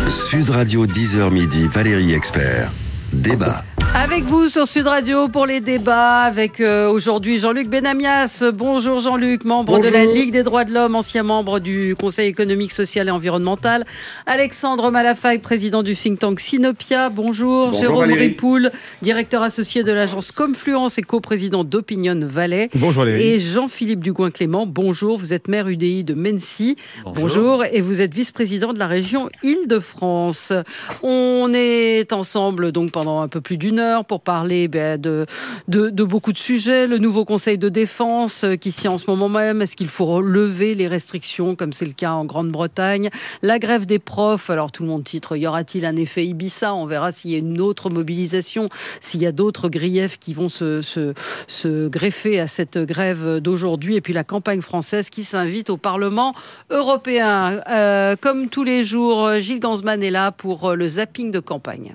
Sud Radio 10h midi, Valérie Expert. Débat. Avec vous sur Sud Radio pour les débats avec aujourd'hui Jean-Luc Benamias. Bonjour Jean-Luc, membre de la Ligue des droits de l'homme, ancien membre du Conseil économique, social et environnemental. Alexandre Malafaille, président du think tank Sinopia. Bonjour Jérôme Ripoul, directeur associé de l'agence Confluence et coprésident d'Opinion Valais. Bonjour Valérie. Et Jean-Philippe Dugoin-Clément. Bonjour, vous êtes maire UDI de Mennecy. Bonjour. Et vous êtes vice-président de la région Île-de-France. On est ensemble donc pendant un peu plus d'une heure pour parler de beaucoup de sujets. Le nouveau conseil de défense qui sied en ce moment même. Est-ce qu'il faut lever les restrictions comme c'est le cas en Grande-Bretagne? La grève des profs. Alors tout le monde titre, y aura-t-il un effet Ibiza? On verra s'il y a une autre mobilisation, s'il y a d'autres griefs qui vont se greffer à cette grève d'aujourd'hui. Et puis la campagne française qui s'invite au Parlement européen. Comme tous les jours, Gilles Gansman est là pour le zapping de campagne.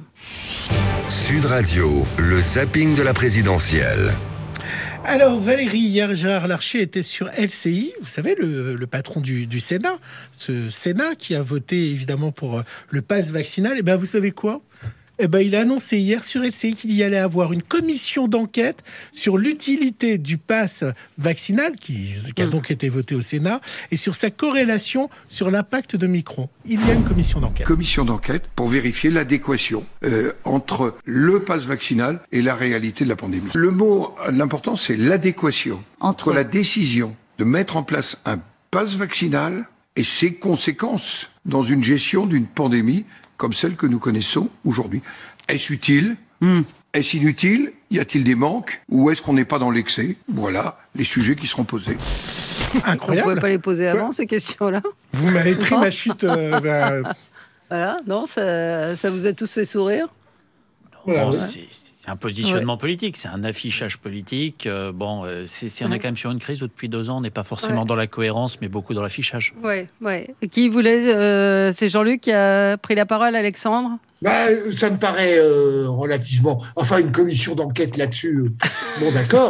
Sud Radio, le zapping de la présidentielle. Alors Valérie, hier Gérard Larcher était sur LCI, vous savez le patron du Sénat, ce Sénat qui a voté évidemment pour le pass vaccinal. Et bien vous savez quoi ? Il a annoncé hier sur LCI qu'il y allait avoir une commission d'enquête sur l'utilité du pass vaccinal qui a donc été voté au Sénat et sur sa corrélation sur l'impact de Micron. Il y a une commission d'enquête. Commission d'enquête pour vérifier l'adéquation entre le pass vaccinal et la réalité de la pandémie. Le mot l'important, c'est l'adéquation entre la décision de mettre en place un pass vaccinal et ses conséquences dans une gestion d'une pandémie comme celle que nous connaissons aujourd'hui. Est-ce utile ? Est-ce inutile ? Y a-t-il des manques ? Ou est-ce qu'on n'est pas dans l'excès ? Voilà les sujets qui seront posés. Incroyable. On ne pouvait pas les poser avant, ces questions-là. Vous m'avez pris ma chute. Voilà, non, ça vous a tous fait sourire ? Bon, c'est un positionnement politique, c'est un affichage politique. On est quand même sur une crise où depuis 2 ans, on n'est pas forcément dans la cohérence, mais beaucoup dans l'affichage. Ouais. Qui voulait c'est Jean-Luc qui a pris la parole, Alexandre ? Ça me paraît relativement... Enfin, une commission d'enquête là-dessus, bon d'accord.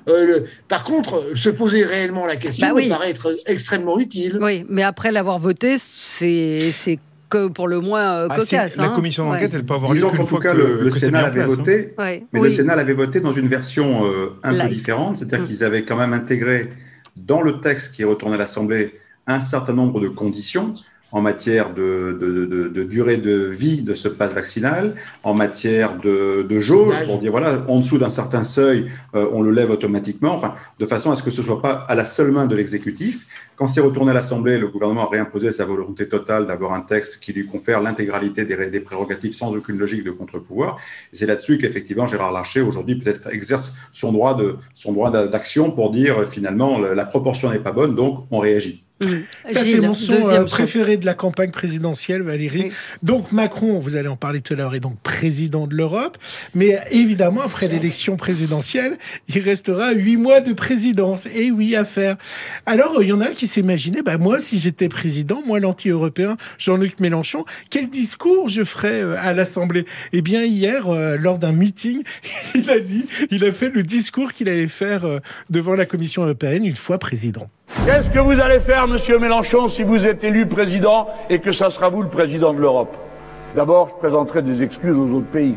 Par contre, se poser réellement la question me paraît être extrêmement utile. Oui, mais après l'avoir voté, c'est que pour le moins cocasse. La commission d'enquête, elle peut avoir lieu qu'une fois que le Sénat l'avait voté, mais le Sénat l'avait voté dans une version un peu différente, c'est-à-dire qu'ils avaient quand même intégré dans le texte qui est retourné à l'Assemblée un certain nombre de conditions en matière de durée de vie de ce pass vaccinal, en matière de jauge, pour dire voilà, en dessous d'un certain seuil, on le lève automatiquement, enfin, de façon à ce que ce ne soit pas à la seule main de l'exécutif. Quand c'est retourné à l'Assemblée, le gouvernement a réimposé sa volonté totale d'avoir un texte qui lui confère l'intégralité des prérogatives sans aucune logique de contre-pouvoir. Et c'est là-dessus qu'effectivement Gérard Larcher, aujourd'hui, peut-être exerce son droit d'action pour dire finalement la proportion n'est pas bonne, donc on réagit. Ça, c'est mon son préféré de la campagne présidentielle, Valérie. Oui. Donc Macron, vous allez en parler tout à l'heure, est donc président de l'Europe. Mais évidemment, après l'élection présidentielle, il restera 8 mois de présidence. Et oui, à faire. Alors, il y en a qui s'imaginaient, moi, si j'étais président, moi, l'anti-européen, Jean-Luc Mélenchon, quel discours je ferais à l'Assemblée ? Eh bien, hier, lors d'un meeting, il a fait le discours qu'il allait faire devant la Commission européenne une fois président. Qu'est-ce que vous allez faire, monsieur Mélenchon, si vous êtes élu président et que ça sera vous le président de l'Europe ? D'abord, je présenterai des excuses aux autres pays.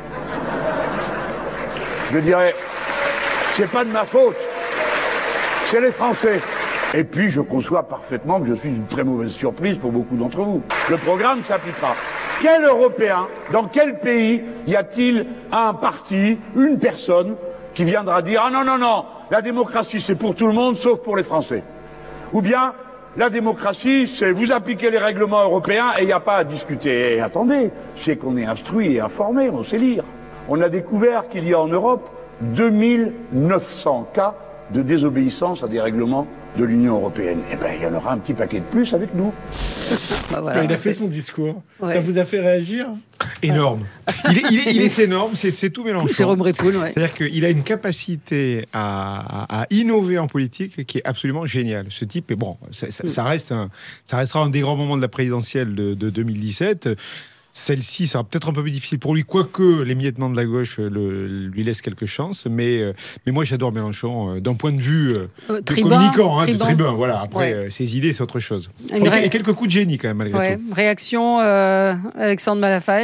Je dirais, c'est pas de ma faute, c'est les Français. Et puis, je conçois parfaitement que je suis une très mauvaise surprise pour beaucoup d'entre vous. Le programme s'appliquera. Quel Européen, dans quel pays y a-t-il un parti, une personne qui viendra dire « Ah non, la démocratie c'est pour tout le monde sauf pour les Français ». Ou bien la démocratie c'est vous appliquez les règlements européens et il n'y a pas à discuter. Et attendez, c'est qu'on est instruit et informé, on sait lire. On a découvert qu'il y a en Europe 2900 cas de désobéissance à des règlements de l'Union européenne. Eh bien, il y en aura un petit paquet de plus avec nous. Voilà, il a fait son discours. Ouais. Ça vous a fait réagir ? Énorme. Il est énorme, c'est tout Mélenchon. Jérôme Ripoul, ouais. C'est-à-dire qu'il a une capacité à innover en politique qui est absolument géniale. Ce type, et bon, ça restera un des grands moments de la présidentielle de 2017. Celle-ci sera peut-être un peu plus difficile pour lui, quoique l'émiettement de la gauche lui laisse quelques chances. Mais moi, j'adore Mélenchon d'un point de vue communicant, de tribun. Voilà. Après, ses idées, c'est autre chose. Et quelques coups de génie, quand même, malgré tout. Réaction, Alexandre Malafaye?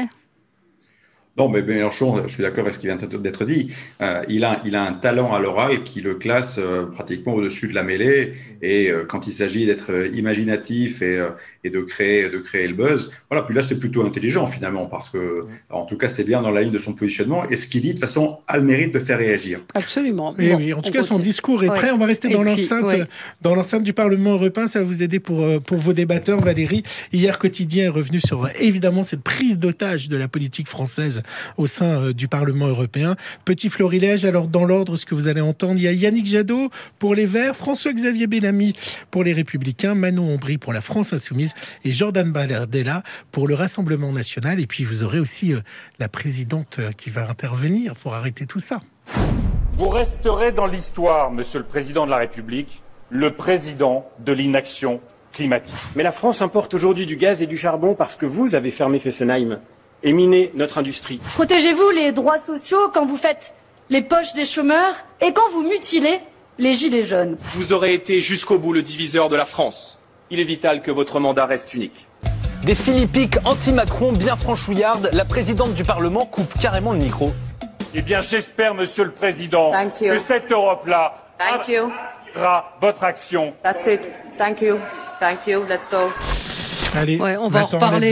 Non, mais Mélenchon, je suis d'accord avec ce qui vient d'être dit. Il a un talent à l'oral qui le classe pratiquement au-dessus de la mêlée. Et quand il s'agit d'être imaginatif et de créer le buzz, voilà. Puis là, c'est plutôt intelligent finalement, parce que, en tout cas, c'est bien dans la ligne de son positionnement. Et ce qu'il dit, de toute façon, a le mérite de faire réagir. Absolument. Et oui, en tout cas, son discours est prêt. On va rester dans l'enceinte du Parlement européen. Ça va vous aider pour vos débatteurs, Valérie. Hier, Quotidien est revenu sur, évidemment, cette prise d'otage de la politique française au sein du Parlement européen. Petit florilège, alors dans l'ordre, ce que vous allez entendre, il y a Yannick Jadot pour les Verts, François-Xavier Bellamy pour les Républicains, Manon Ombry pour la France Insoumise et Jordan Bardella pour le Rassemblement National. Et puis vous aurez aussi la présidente qui va intervenir pour arrêter tout ça. Vous resterez dans l'histoire, Monsieur le Président de la République, le président de l'inaction climatique. Mais la France importe aujourd'hui du gaz et du charbon parce que vous avez fermé Fessenheim et miné notre industrie. Protégez-vous les droits sociaux quand vous faites les poches des chômeurs et quand vous mutilez les gilets jaunes. Vous aurez été jusqu'au bout le diviseur de la France. Il est vital que votre mandat reste unique. Des philippiques anti-Macron bien franchouillardes, la présidente du Parlement coupe carrément le micro. Eh bien, j'espère, Monsieur le Président, que cette Europe-là attirera votre action. That's it. Thank you. Thank you. Let's go. Allez, on va en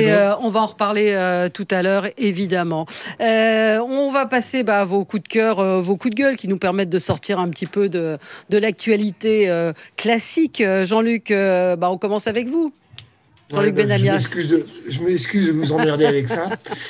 reparler tout à l'heure, évidemment. On va passer à vos coups de cœur, vos coups de gueule qui nous permettent de sortir un petit peu de l'actualité classique. Jean-Luc, on commence avec vous. Jean-Luc Benamias. Je m'excuse de vous emmerder avec ça.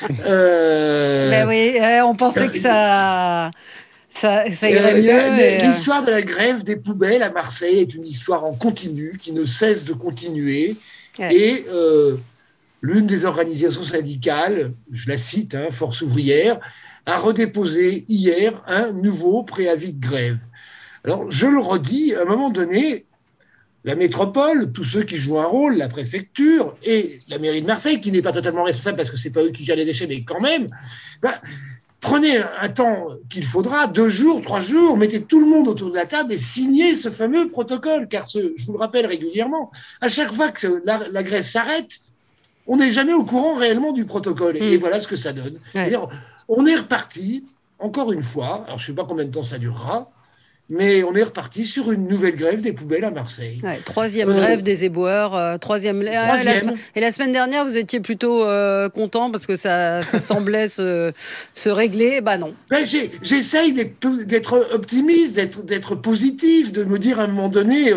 Mais oui, on pensait que ça irait mieux. L'histoire de la grève des poubelles à Marseille est une histoire en continu, qui ne cesse de continuer. Ouais. Et l'une des organisations syndicales, je la cite, Force ouvrière, a redéposé hier un nouveau préavis de grève. Alors, je le redis, à un moment donné, la métropole, tous ceux qui jouent un rôle, la préfecture et la mairie de Marseille, qui n'est pas totalement responsable parce que ce n'est pas eux qui gèrent les déchets, mais quand même, prenez un temps qu'il faudra, 2 jours, 3 jours, mettez tout le monde autour de la table et signez ce fameux protocole, car je vous le rappelle régulièrement, à chaque fois que la grève s'arrête, on n'est jamais au courant réellement du protocole. Et voilà ce que ça donne. Ouais. On est reparti, encore une fois, alors je ne sais pas combien de temps ça durera, mais on est reparti sur une nouvelle grève des poubelles à Marseille. Ouais, 3e grève des éboueurs. 3e. Et la semaine dernière, vous étiez plutôt content parce que ça semblait se régler. Non. J'essaye d'être optimiste, d'être positif, de me dire à un moment donné,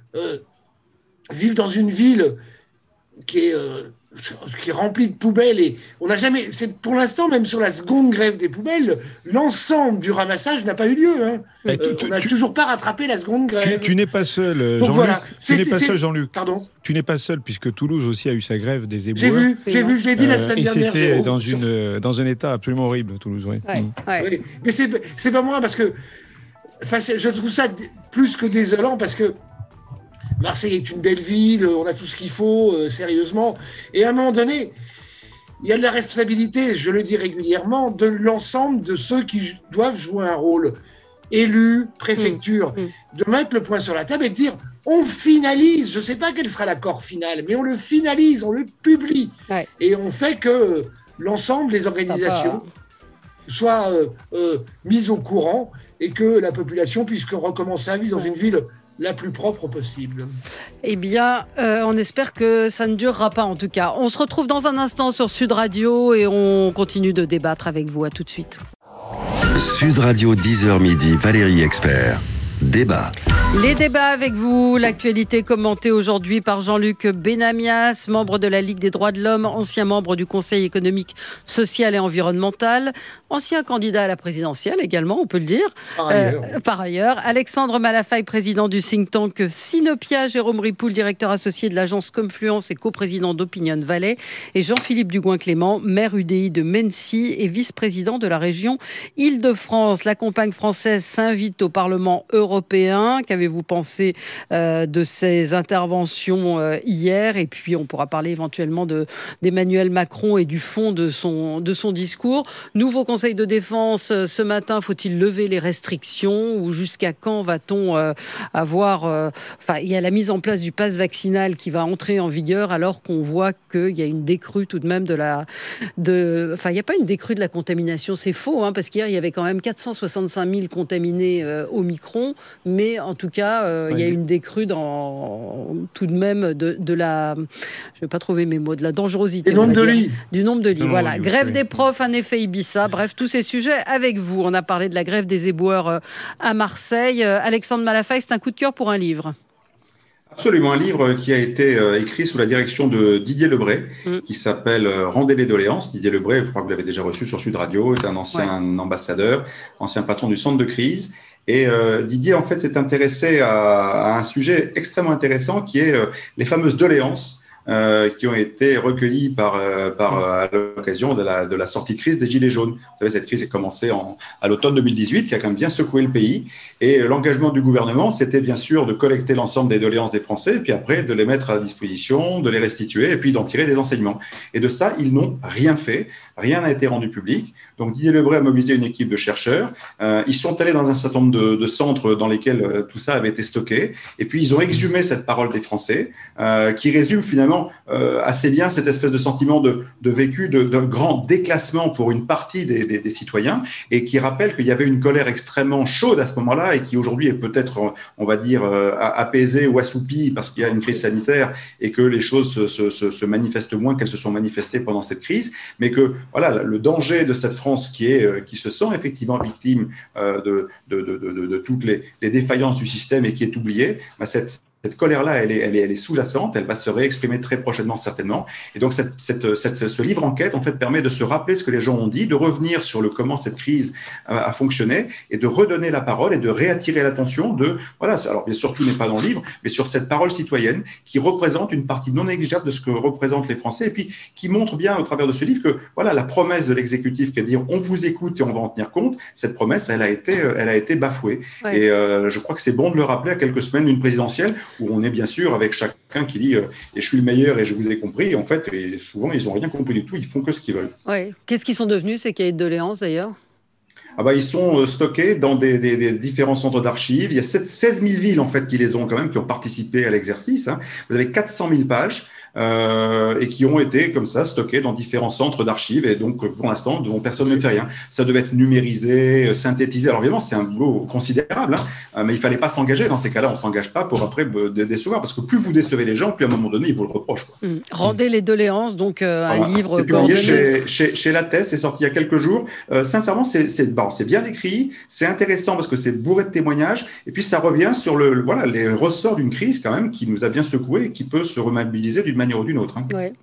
vivre dans une ville qui est remplie de poubelles, et on n'a jamais, pour l'instant, même sur la seconde grève des poubelles, l'ensemble du ramassage n'a pas eu lieu. On n'a toujours pas rattrapé la seconde grève. Tu n'es pas seul, Jean-Luc. Voilà. Tu n'es pas seul, Jean-Luc. Pardon. Tu n'es pas seul, puisque Toulouse aussi a eu sa grève des éboueurs. J'ai vu, je l'ai dit la semaine dernière. Et c'était dans un état absolument horrible, Toulouse. Oui. Oui, mais c'est pas moi, parce que je trouve ça plus que désolant, parce que Marseille est une belle ville, on a tout ce qu'il faut, sérieusement. Et à un moment donné, il y a de la responsabilité, je le dis régulièrement, de l'ensemble de ceux qui doivent jouer un rôle. Élus, préfecture, de mettre le point sur la table et de dire, on finalise, je ne sais pas quel sera l'accord final, mais on le finalise, on le publie. Ouais. Et on fait que l'ensemble des organisations soient mises au courant et que la population puisse recommencer à vivre dans une ville la plus propre possible. Eh bien, on espère que ça ne durera pas en tout cas. On se retrouve dans un instant sur Sud Radio et on continue de débattre avec vous. À tout de suite. Sud Radio 10h midi, Valérie Expert. Débat. Les débats avec vous, l'actualité commentée aujourd'hui par Jean-Luc Benamias, membre de la Ligue des droits de l'homme, ancien membre du Conseil économique, social et environnemental, ancien candidat à la présidentielle également, on peut le dire. Par ailleurs, Alexandre Malafaye, président du think tank Sinopia, Jérôme Ripoul, directeur associé de l'agence Confluence et coprésident d'Opinion Valley, et Jean-Philippe Dugoin-Clément, maire UDI de Mennecy et vice-président de la région Île-de-France. La campagne française s'invite au Parlement européen européens. Qu'avez-vous pensé de ces interventions hier? Et puis, on pourra parler éventuellement d'Emmanuel Macron et du fond de son discours. Nouveau Conseil de défense ce matin. Faut-il lever les restrictions ou jusqu'à quand va-t-on avoir... il y a la mise en place du pass vaccinal qui va entrer en vigueur alors qu'on voit qu'il y a une décrue tout de même il n'y a pas une décrue de la contamination, c'est faux, parce qu'hier, il y avait quand même 465 000 contaminés Omicron, mais en tout cas, il y a une décrue tout de même de la... Je ne vais pas trouver mes mots, de la dangerosité. Du nombre de lits. Du nombre de lits, voilà. Grève des profs, un effet Ibiza, bref, tous ces sujets avec vous. On a parlé de la grève des éboueurs à Marseille. Alexandre Malafaye, c'est un coup de cœur pour un livre. Absolument, un livre qui a été écrit sous la direction de Didier Lebray, qui s'appelle Rendez les doléances. Didier Lebray, je crois que vous l'avez déjà reçu sur Sud Radio, est un ancien ambassadeur, ancien patron du centre de crise. Et Didier, en fait, s'est intéressé à un sujet extrêmement intéressant qui est les fameuses doléances qui ont été recueillis à l'occasion de la sortie de crise des Gilets jaunes. Vous savez, cette crise est commencée à l'automne 2018, qui a quand même bien secoué le pays. Et l'engagement du gouvernement, c'était bien sûr de collecter l'ensemble des doléances des Français, et puis après de les mettre à disposition, de les restituer, et puis d'en tirer des enseignements. Et de ça, ils n'ont rien fait. Rien n'a été rendu public. Donc Didier Lebray a mobilisé une équipe de chercheurs. Ils sont allés dans un certain nombre de centres dans lesquels tout ça avait été stocké. Et puis ils ont exhumé cette parole des Français, qui résume finalement assez bien cette espèce de sentiment de vécu, de grand déclassement pour une partie des citoyens, et qui rappelle qu'il y avait une colère extrêmement chaude à ce moment-là, et qui aujourd'hui est peut-être, on va dire, apaisée ou assoupie parce qu'il y a une crise sanitaire et que les choses se manifestent moins qu'elles se sont manifestées pendant cette crise, mais que voilà, le danger de cette France qui se sent effectivement victime de toutes les défaillances du système et qui est oubliée, cette colère-là, elle est sous-jacente, elle va se réexprimer très prochainement certainement. Et donc ce livre enquête en fait permet de se rappeler ce que les gens ont dit, de revenir sur comment cette crise a fonctionné, et de redonner la parole et de réattirer l'attention alors bien sûr tout n'est pas dans le livre, mais sur cette parole citoyenne qui représente une partie non négligeable de ce que représentent les Français, et puis qui montre bien au travers de ce livre que voilà, la promesse de l'exécutif qui est de dire on vous écoute et on va en tenir compte, cette promesse elle a été bafouée. Ouais. Et je crois que c'est bon de le rappeler à quelques semaines d'une présidentielle où on est bien sûr avec chacun qui dit et je suis le meilleur et je vous ai compris. Et en fait, et souvent, ils n'ont rien compris du tout. Ils font que ce qu'ils veulent. Ouais. Qu'est-ce qu'ils sont devenus, ces cahiers de doléances, d'ailleurs ? Ils sont stockés dans des différents centres d'archives. Il y a 16 000 villes en fait qui les ont quand même, qui ont participé à l'exercice. Vous avez 400 000 pages et qui ont été comme ça stockées dans différents centres d'archives. Et donc pour l'instant, dont personne ne fait rien. Ça devait être numérisé, synthétisé. Alors évidemment, c'est un boulot considérable, mais il fallait pas s'engager. Dans ces cas-là, on s'engage pas pour après décevoir, parce que plus vous décevez les gens, plus à un moment donné, ils vous le reprochent. Rendez les doléances, donc un livre. C'est publié chez Lattès, c'est sorti il y a quelques jours. Sincèrement, c'est bien écrit, c'est intéressant parce que c'est bourré de témoignages, et puis ça revient sur les ressorts d'une crise quand même qui nous a bien secoué et qui peut se remobiliser d'une manière ou d'une autre. Ouais,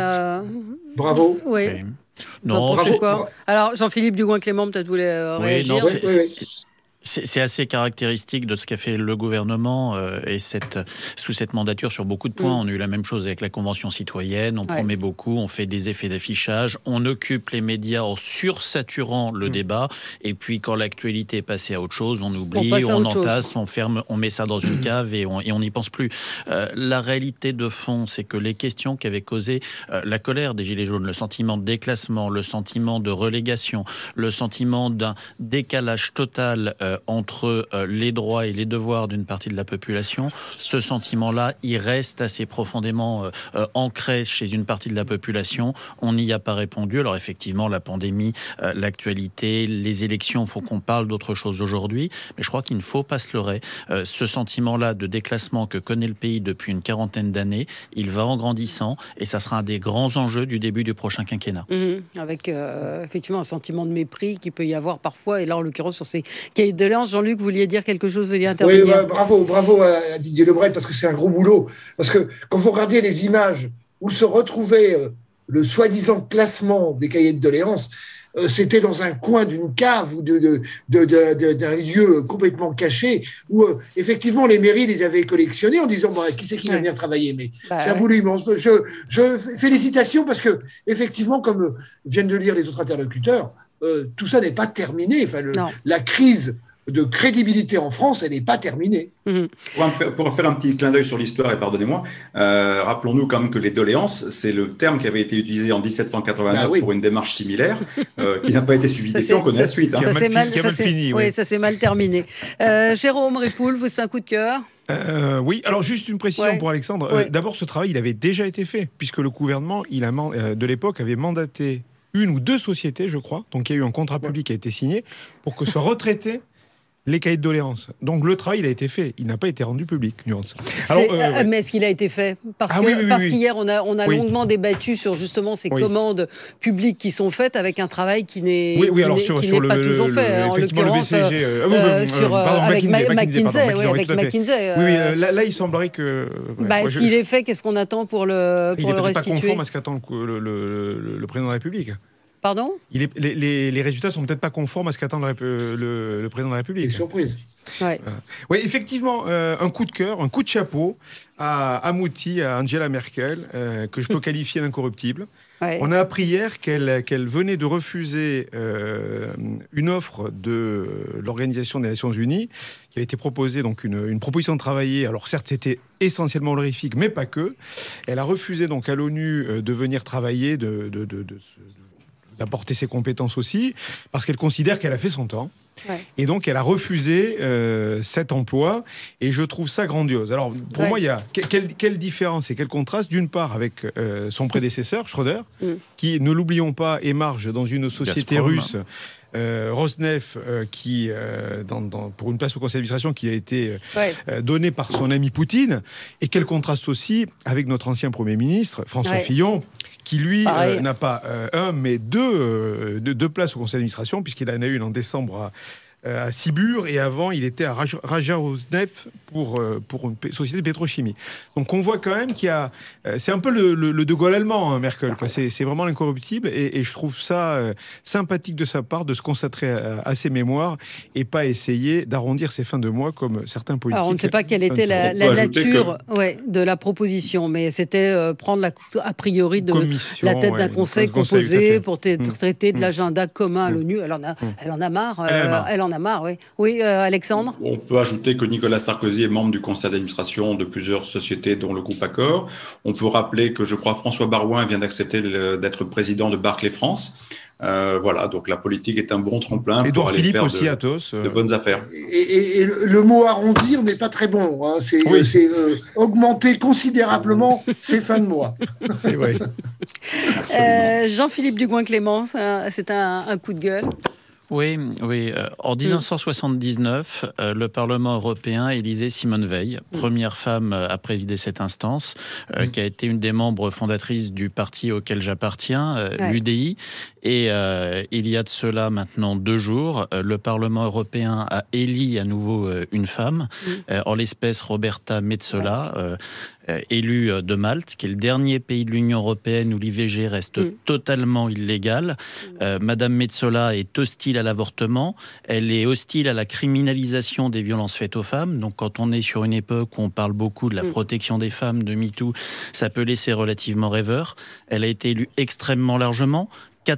Bravo. Oui. Non, bravo. Quoi alors, Jean-Philippe Dugoin-Clément, peut-être voulait réagir. C'est assez caractéristique de ce qu'a fait le gouvernement et sous cette mandature sur beaucoup de points. On a eu la même chose avec la Convention citoyenne. On promet beaucoup, on fait des effets d'affichage, on occupe les médias en sursaturant le débat. Et puis quand l'actualité est passée à autre chose, on oublie, on entasse, on ferme, on met ça dans une cave et on n'y pense plus. La réalité de fond, c'est que les questions qui avaient causé la colère des Gilets jaunes, le sentiment de déclassement, le sentiment de relégation, le sentiment d'un décalage total entre les droits et les devoirs d'une partie de la population, ce sentiment-là, il reste assez profondément ancré chez une partie de la population. On n'y a pas répondu. Alors effectivement, la pandémie, l'actualité, les élections font qu'on parle d'autre chose aujourd'hui, mais je crois qu'il ne faut pas se leurrer. Ce sentiment-là de déclassement que connaît le pays depuis une quarantaine d'années, il va en grandissant et ça sera un des grands enjeux du début du prochain quinquennat. Avec effectivement un sentiment de mépris qui peut y avoir parfois, et là en l'occurrence sur ces cahiers de doléances. Jean-Luc, vous vouliez dire quelque chose, vous vouliez intervenir? Oui, bravo à Didier Lebray, parce que c'est un gros boulot. Parce que quand vous regardez les images où se retrouvait le soi-disant classement des cahiers de doléances, c'était dans un coin d'une cave ou d'un lieu complètement caché où effectivement les mairies les avaient collectionnés en disant qui c'est qui va venir travailler, mais c'est un boulot immense. Félicitations, parce que effectivement, comme viennent de lire les autres interlocuteurs, tout ça n'est pas terminé. La crise de crédibilité en France, elle n'est pas terminée. Pour faire un petit clin d'œil sur l'histoire, et pardonnez-moi, rappelons-nous quand même que les doléances, c'est le terme qui avait été utilisé en 1789 pour une démarche similaire, qui n'a pas été suivi des faits, on connaît la suite. Ça s'est mal terminé. Jérôme Ripoul, vous, c'est un coup de cœur? Oui, alors juste une précision pour Alexandre. D'abord, ce travail, il avait déjà été fait, puisque le gouvernement de l'époque avait mandaté une ou deux sociétés, je crois, donc il y a eu un contrat public qui a été signé, pour que soient retraités les cahiers de doléances. Donc le travail, il a été fait. Il n'a pas été rendu public, nuance. Alors, mais est-ce qu'il a été fait? Parce qu'hier, on a longuement débattu sur justement ces commandes publiques qui sont faites avec un travail qui n'est pas toujours fait. En l'occurrence, avec McKinsey. Là, il semblerait que... S'il est fait, qu'est-ce qu'on attend pour le restituer? Il n'est pas conforme à ce qu'attend le président de la République. Pardon ? Les résultats sont peut-être pas conformes à ce qu'attend le président de la République. Surprise. Oui, effectivement, un coup de cœur, un coup de chapeau à Mouti, à Angela Merkel, que je peux qualifier d'incorruptible. On a appris hier qu'elle venait de refuser une offre de l'Organisation des Nations Unies qui a été proposée, donc une proposition de travailler. Alors certes, c'était essentiellement honorifique, mais pas que. Elle a refusé donc à l'ONU de venir travailler, d'apporter ses compétences aussi, parce qu'elle considère qu'elle a fait son temps. Et donc, elle a refusé cet emploi, et je trouve ça grandiose. Alors, pour moi, il y a quelle différence et quel contraste, d'une part, avec son prédécesseur, Schröder, qui, ne l'oublions pas, émarge dans une société russe, Rosneft, qui, pour une place au conseil d'administration qui a été donnée par son ami Poutine, et quel contraste aussi avec notre ancien Premier ministre, François Fillon, qui lui n'a pas un, mais deux places au conseil d'administration, puisqu'il en a une en décembre à Sibur, et avant il était à Raja Rosneft pour une société de pétrochimie. Donc on voit quand même qu'il y a... c'est un peu le De Gaulle allemand, hein, Merkel, quoi. C'est vraiment l'incorruptible, et je trouve ça sympathique de sa part de se consacrer à ses mémoires et pas essayer d'arrondir ses fins de mois comme certains politiques. Alors on ne sait pas quelle était la nature de la proposition, mais c'était prendre a priori la tête d'un conseil composé pour traiter de l'agenda commun à l'ONU. Elle en a marre. Elle en a marre, oui. Oui, Alexandre ? On peut ajouter que Nicolas Sarkozy est membre du conseil d'administration de plusieurs sociétés, dont le groupe Accor. On peut rappeler que, je crois, François Barouin vient d'accepter d'être président de Barclays France. Voilà, donc la politique est un bon tremplin pour aller faire de bonnes affaires. Et le mot arrondir n'est pas très bon. Hein. C'est augmenter considérablement ses fins de mois. C'est vrai. Jean-Philippe Dugouin-Clément, c'est un coup de gueule. Oui. En 1979, le Parlement européen élisait Simone Veil, première femme à présider cette instance, qui a été une des membres fondatrices du parti auquel j'appartiens, l'UDI. Et il y a de cela maintenant 2 jours, le Parlement européen a élu à nouveau une femme, en l'espèce Roberta Metsola, élue de Malte, qui est le dernier pays de l'Union européenne où l'IVG reste totalement illégale. Madame Metsola est hostile à l'avortement, elle est hostile à la criminalisation des violences faites aux femmes. Donc quand on est sur une époque où on parle beaucoup de la protection des femmes, de MeToo, ça peut laisser relativement rêveur. Elle a été élue extrêmement largement.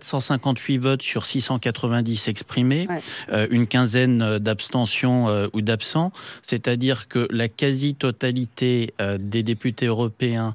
458 votes sur 690 exprimés, une quinzaine d'abstentions ou d'absents, c'est-à-dire que la quasi-totalité des députés européens,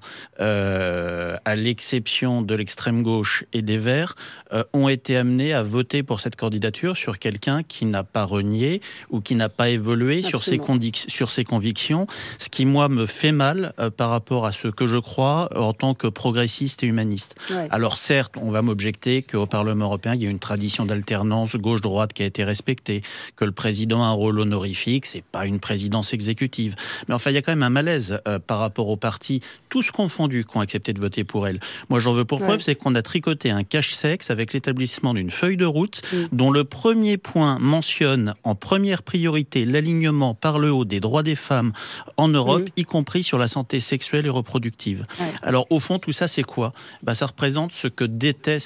à l'exception de l'extrême gauche et des Verts, ont été amenés à voter pour cette candidature sur quelqu'un qui n'a pas renié ou qui n'a pas évolué sur ses convictions, ce qui, moi, me fait mal par rapport à ce que je crois en tant que progressiste et humaniste. Alors certes, on va m'objecter qu'au Parlement européen, il y a une tradition d'alternance gauche-droite qui a été respectée, que le président a un rôle honorifique, c'est pas une présidence exécutive. Mais enfin, il y a quand même un malaise par rapport aux partis, tous confondus, qui ont accepté de voter pour elle. Moi, j'en veux pour preuve, c'est qu'on a tricoté un cache-sexe avec l'établissement d'une feuille de route dont le premier point mentionne en première priorité l'alignement par le haut des droits des femmes en Europe, y compris sur la santé sexuelle et reproductive. Alors, au fond, tout ça, c'est quoi ? Ça représente ce que détestent les gens.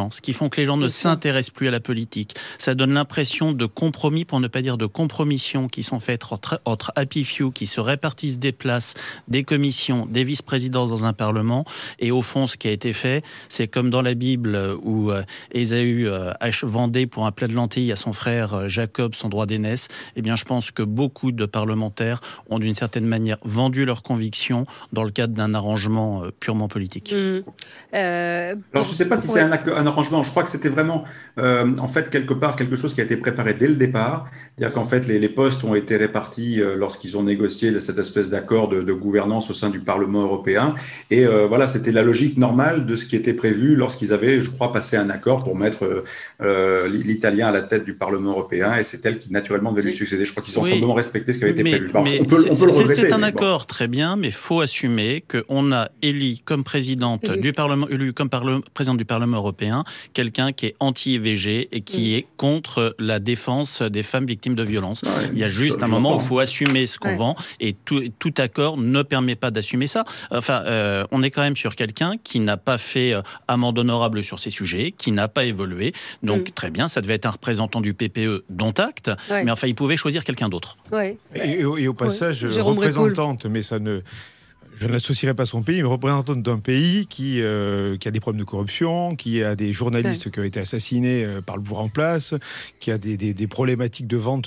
gens, ce qui font que les gens ne s'intéressent plus à la politique. Ça donne l'impression de compromis, pour ne pas dire de compromissions, qui sont faites entre happy few, qui se répartissent des places, des commissions, des vice-présidences dans un parlement. Et au fond, ce qui a été fait, c'est comme dans la Bible où Ésaü vendait pour un plat de lentilles à son frère Jacob son droit d'aînesse. Eh bien, je pense que beaucoup de parlementaires ont d'une certaine manière vendu leurs convictions dans le cadre d'un arrangement purement politique. Alors, je ne sais pas si c'est un arrangement. Je crois que c'était vraiment, en fait, quelque part, quelque chose qui a été préparé dès le départ. C'est-à-dire qu'en fait, les postes ont été répartis lorsqu'ils ont négocié cette espèce d'accord de gouvernance au sein du Parlement européen. Et voilà, c'était la logique normale de ce qui était prévu lorsqu'ils avaient, je crois, passé un accord pour mettre l'Italien à la tête du Parlement européen. Et c'est elle qui, naturellement, devait lui succéder. Je crois qu'ils ont simplement respecté ce qui avait été prévu. Alors, on peut le regretter. C'est un accord, très bien, mais il faut assumer qu'on a élu comme présidente du Parlement, présidente du Parlement européen, quelqu'un qui est anti-IVG et qui est contre la défense des femmes victimes de violences. Il y a juste un moment où il faut assumer ce qu'on vend, et tout accord ne permet pas d'assumer ça. Enfin, on est quand même sur quelqu'un qui n'a pas fait amende honorable sur ces sujets, qui n'a pas évolué. Donc, très bien, ça devait être un représentant du PPE, dont acte, mais enfin, il pouvait choisir quelqu'un d'autre. Et au passage, représentante, mais ça ne... Je ne l'associerai pas à son pays, mais représentante d'un pays qui a des problèmes de corruption, qui a des journalistes qui ont été assassinés par le pouvoir en place, qui a des problématiques de vente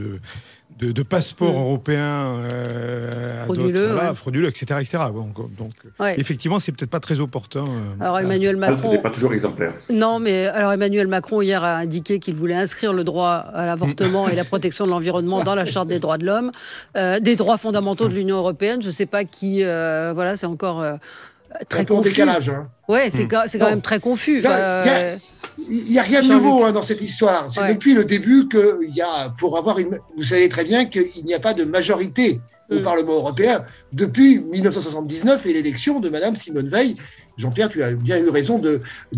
de passeports européens frauduleux, etc. Donc effectivement, c'est peut-être pas très opportun. Alors Emmanuel Macron n'est pas toujours exemplaire. Non, mais alors Emmanuel Macron hier a indiqué qu'il voulait inscrire le droit à l'avortement et la protection de l'environnement dans la Charte des droits de l'homme, des droits fondamentaux de l'Union européenne. Je ne sais pas qui. Voilà, c'est encore très confus. Décalage. Hein. Ouais, c'est quand même très confus. Il n'y a rien de nouveau dans cette histoire. C'est depuis le début qu'il y a, pour avoir une... Vous savez très bien qu'il n'y a pas de majorité au Parlement européen depuis 1979 et l'élection de Madame Simone Veil. Jean-Pierre, tu as bien eu raison de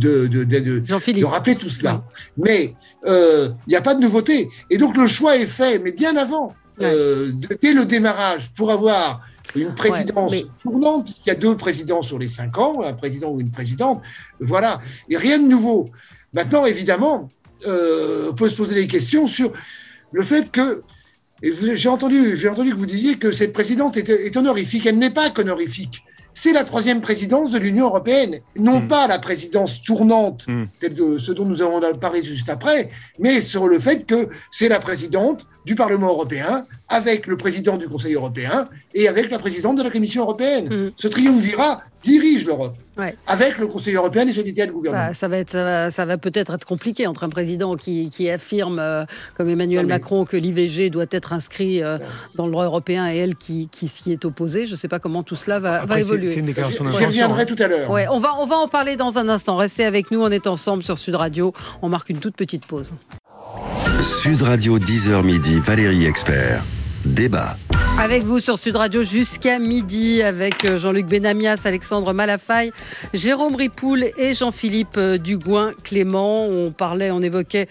rappeler tout cela. Mais il n'y a pas de nouveauté. Et donc le choix est fait, mais bien avant, dès le démarrage, pour avoir une présidence tournante. Il y a 2 présidents sur les 5 ans, un président ou une présidente. Voilà. Et rien de nouveau. Maintenant, évidemment, on peut se poser des questions sur le fait que... J'ai entendu que vous disiez que cette présidente est honorifique. Elle n'est pas qu'honorifique. C'est la 3e présidence de l'Union européenne, non pas la présidence tournante, telle que ce dont nous allons parler juste après, mais sur le fait que c'est la présidente du Parlement européen, avec le président du Conseil européen et avec la présidente de la Commission européenne. Ce triumvirat dirige l'Europe, avec le Conseil européen et les secrétaires de gouvernement. Ça va peut-être être compliqué entre un président qui affirme, comme Emmanuel Macron, que l'IVG doit être inscrit dans le droit européen et elle qui s'y est opposée. Je ne sais pas comment tout cela va évoluer. C'est une déclaration d'intention. J'y reviendrai tout à l'heure. On va en parler dans un instant. Restez avec nous, on est ensemble sur Sud Radio. On marque une toute petite pause. Sud Radio 10h midi, Valérie Expert. Débat. Avec vous sur Sud Radio jusqu'à midi, avec Jean-Luc Benamias, Alexandre Malafaille, Jérôme Ripoul et Jean-Philippe Dugoin-Clément. On évoquait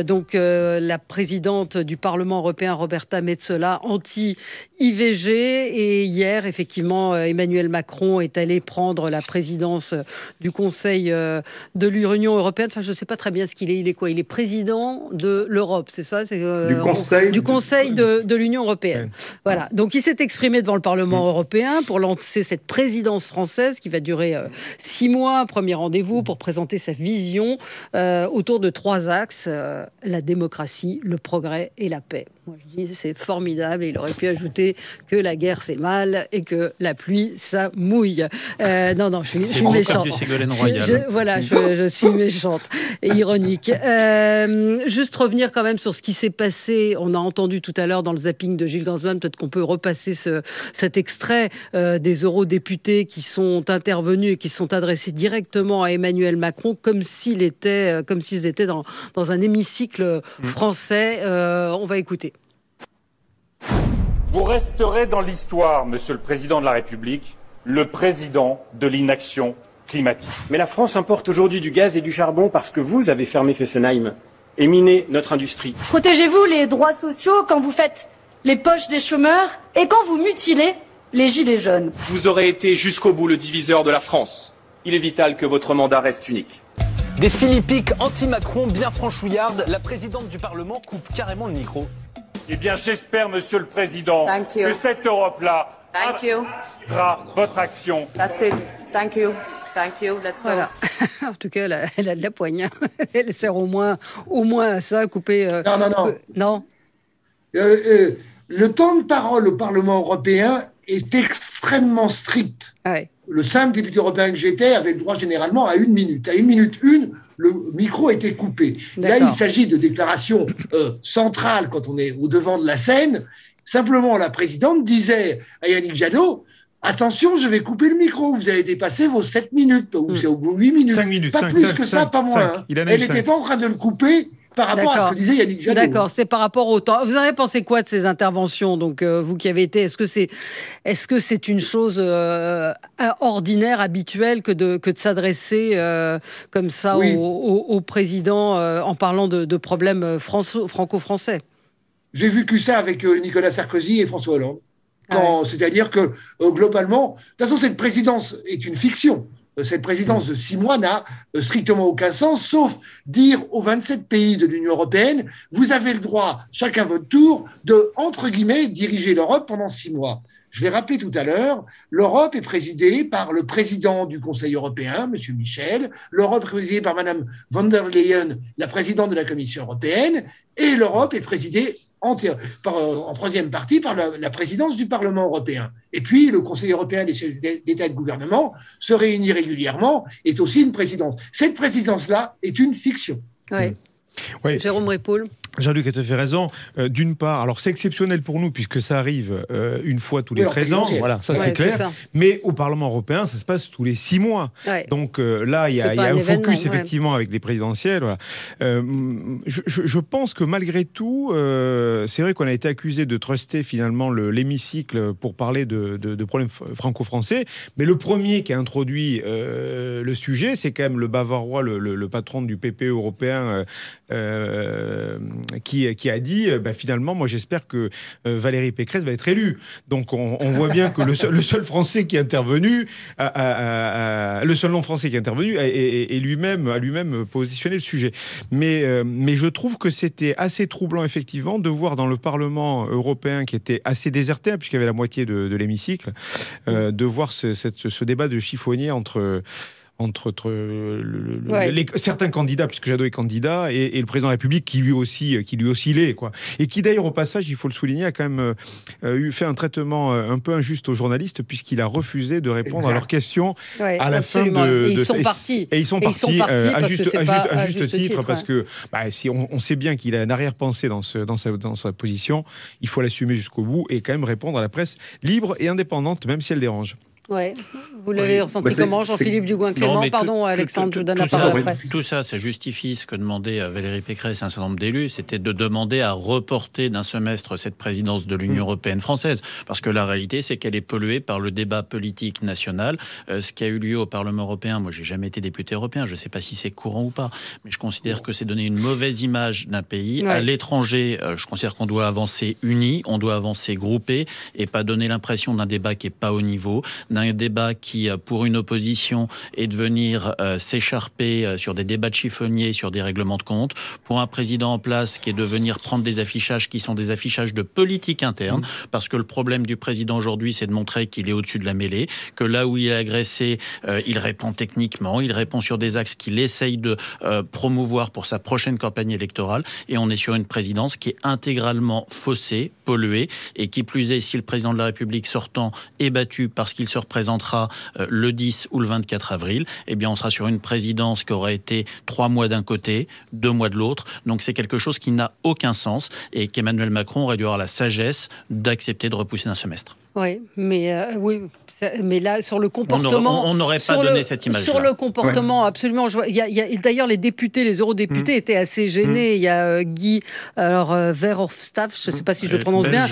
la présidente du Parlement européen, Roberta Metsola, anti-IVG. Et hier, effectivement, Emmanuel Macron est allé prendre la présidence du Conseil de l'Union européenne. Enfin, je ne sais pas très bien ce qu'il est. Il est quoi ? Il est président de l'Europe, c'est ça ? Du Conseil de l'Union européenne. Voilà. Donc, il s'est exprimé devant le Parlement européen pour lancer cette présidence française qui va durer 6 mois. Premier rendez-vous pour présenter sa vision autour de 3 axes, la démocratie, le progrès et la paix. Moi, je dis c'est formidable. Et il aurait pu ajouter que la guerre, c'est mal et que la pluie, ça mouille. Non, je suis méchante. Je suis méchante et ironique. Juste revenir quand même sur ce qui s'est passé. On a entendu tout à l'heure dans le zapping de Gilles Gansman, peut-être qu'on peut repasser cet extrait des eurodéputés qui sont intervenus et qui sont adressés directement à Emmanuel Macron comme s'ils étaient dans un hémicycle français. On va écouter. Vous resterez dans l'histoire, Monsieur le Président de la République, le président de l'inaction climatique. Mais la France importe aujourd'hui du gaz et du charbon parce que vous avez fermé Fessenheim et miné notre industrie. Protégez-vous les droits sociaux quand vous faites les poches des chômeurs et quand vous mutilez les gilets jaunes. Vous aurez été jusqu'au bout le diviseur de la France. Il est vital que votre mandat reste unique. Des philippiques anti-Macron bien franchouillardes, la présidente du Parlement coupe carrément le micro. Eh bien, j'espère, Monsieur le Président, que cette Europe-là attira votre action. That's it. Thank you. Thank you. Let's go. Voilà. En tout cas, elle a de la poigne. Elle sert au moins à ça, couper... Non. Le temps de parole au Parlement européen est extrêmement strict. Ouais. Le simple député européen que j'étais avait le droit généralement à 1 minute. À 1 minute 1, le micro a été coupé. Là, il s'agit de déclarations centrales quand on est au devant de la scène. Simplement, la présidente disait à Yannick Jadot, attention, je vais couper le micro. Vous avez dépassé vos 7 minutes ou 8 minutes. 5 minutes. Pas plus que ça, pas moins. Elle n'était pas en train de le couper par rapport à ce que disait Yannick Jadot. D'accord, c'est par rapport au temps. Vous en avez pensé quoi de ces interventions ? Donc, vous qui avez été, est-ce que c'est une chose ordinaire, habituelle que de s'adresser comme ça au président en parlant de problèmes franco-français ? J'ai vécu ça avec Nicolas Sarkozy et François Hollande. C'est-à-dire que, globalement, de toute façon, cette présidence est une fiction. Cette présidence de 6 mois n'a strictement aucun sens, sauf dire aux 27 pays de l'Union européenne, vous avez le droit, chacun votre tour, de, entre guillemets, diriger l'Europe pendant 6 mois. Je l'ai rappelé tout à l'heure, l'Europe est présidée par le président du Conseil européen, M. Michel, l'Europe est présidée par Mme von der Leyen, la présidente de la Commission européenne, et l'Europe est présidée en troisième partie par la présidence du Parlement européen. Et puis, le Conseil européen des chefs d'État et de gouvernement se réunit régulièrement, est aussi une présidence. Cette présidence-là est une fiction. Oui. Jérôme Ripoll. Jean-Luc a tout à fait raison. D'une part, alors c'est exceptionnel pour nous puisque ça arrive une fois tous les 13 ans. Voilà, ça c'est clair. Ça. Mais au Parlement européen, ça se passe tous les 6 mois. Ouais. Donc là, il y a un focus effectivement avec les présidentielles. Voilà. Je pense que malgré tout, c'est vrai qu'on a été accusé de truster finalement l'hémicycle pour parler de problèmes franco-français. Mais le premier qui a introduit le sujet, c'est quand même le Bavarois, le patron du PPE européen, qui a dit finalement, moi j'espère que Valérie Pécresse va être élue. Donc on voit bien que le seul Français qui est intervenu, le seul non-Français qui est intervenu, a lui-même positionné le sujet. Mais je trouve que c'était assez troublant effectivement de voir dans le Parlement européen qui était assez déserté, puisqu'il y avait la moitié de l'hémicycle, de voir ce débat de chiffonnier entre certains candidats, puisque Jadot est candidat, et le président de la République qui lui aussi l'est, quoi. Et qui d'ailleurs au passage, il faut le souligner, a quand même fait un traitement un peu injuste aux journalistes, puisqu'il a refusé de répondre à leurs questions à la fin de... Et ils sont partis. Et ils sont partis à juste titre, parce que si on sait bien qu'il a une arrière-pensée dans sa position, il faut l'assumer jusqu'au bout et quand même répondre à la presse libre et indépendante, même si elle dérange. Ouais. Vous l'avez ressenti comment, Jean-Philippe Dugoin-Clément ? Pardon, Alexandre, je vous donne la parole après. Tout ça, ça justifie ce que demandait Valérie Pécresse et un certain nombre d'élus, c'était de demander à reporter d'un semestre cette présidence de l'Union européenne française. Parce que la réalité, c'est qu'elle est polluée par le débat politique national. Ce qui a eu lieu au Parlement européen, moi, j'ai jamais été député européen, je ne sais pas si c'est courant ou pas, mais je considère que c'est donner une mauvaise image d'un pays. Ouais. À l'étranger, je considère qu'on doit avancer unis, on doit avancer groupés, et pas donner l'impression d'un débat qui n'est pas au niveau, d'un débat qui, pour une opposition, est de venir s'écharper sur des débats de chiffonniers, sur des règlements de compte. Pour un président en place qui est de venir prendre des affichages qui sont des affichages de politique interne, parce que le problème du président aujourd'hui, c'est de montrer qu'il est au-dessus de la mêlée, que là où il est agressé, il répond techniquement, il répond sur des axes qu'il essaye de promouvoir pour sa prochaine campagne électorale, et on est sur une présidence qui est intégralement faussée, polluée, et qui plus est, si le président de la République sortant est battu parce qu'il se représentera le 10 ou le 24 avril, eh bien on sera sur une présidence qui aura été 3 mois d'un côté, 2 mois de l'autre. Donc c'est quelque chose qui n'a aucun sens et qu'Emmanuel Macron aurait dû avoir la sagesse d'accepter de repousser d'un semestre. Oui, mais là, sur le comportement... On n'aurait pas donné cette image-là. Sur le comportement, absolument. D'ailleurs, les députés, les eurodéputés étaient assez gênés. Il y a Guy Verhofstadt, je ne sais pas si je le prononce bien,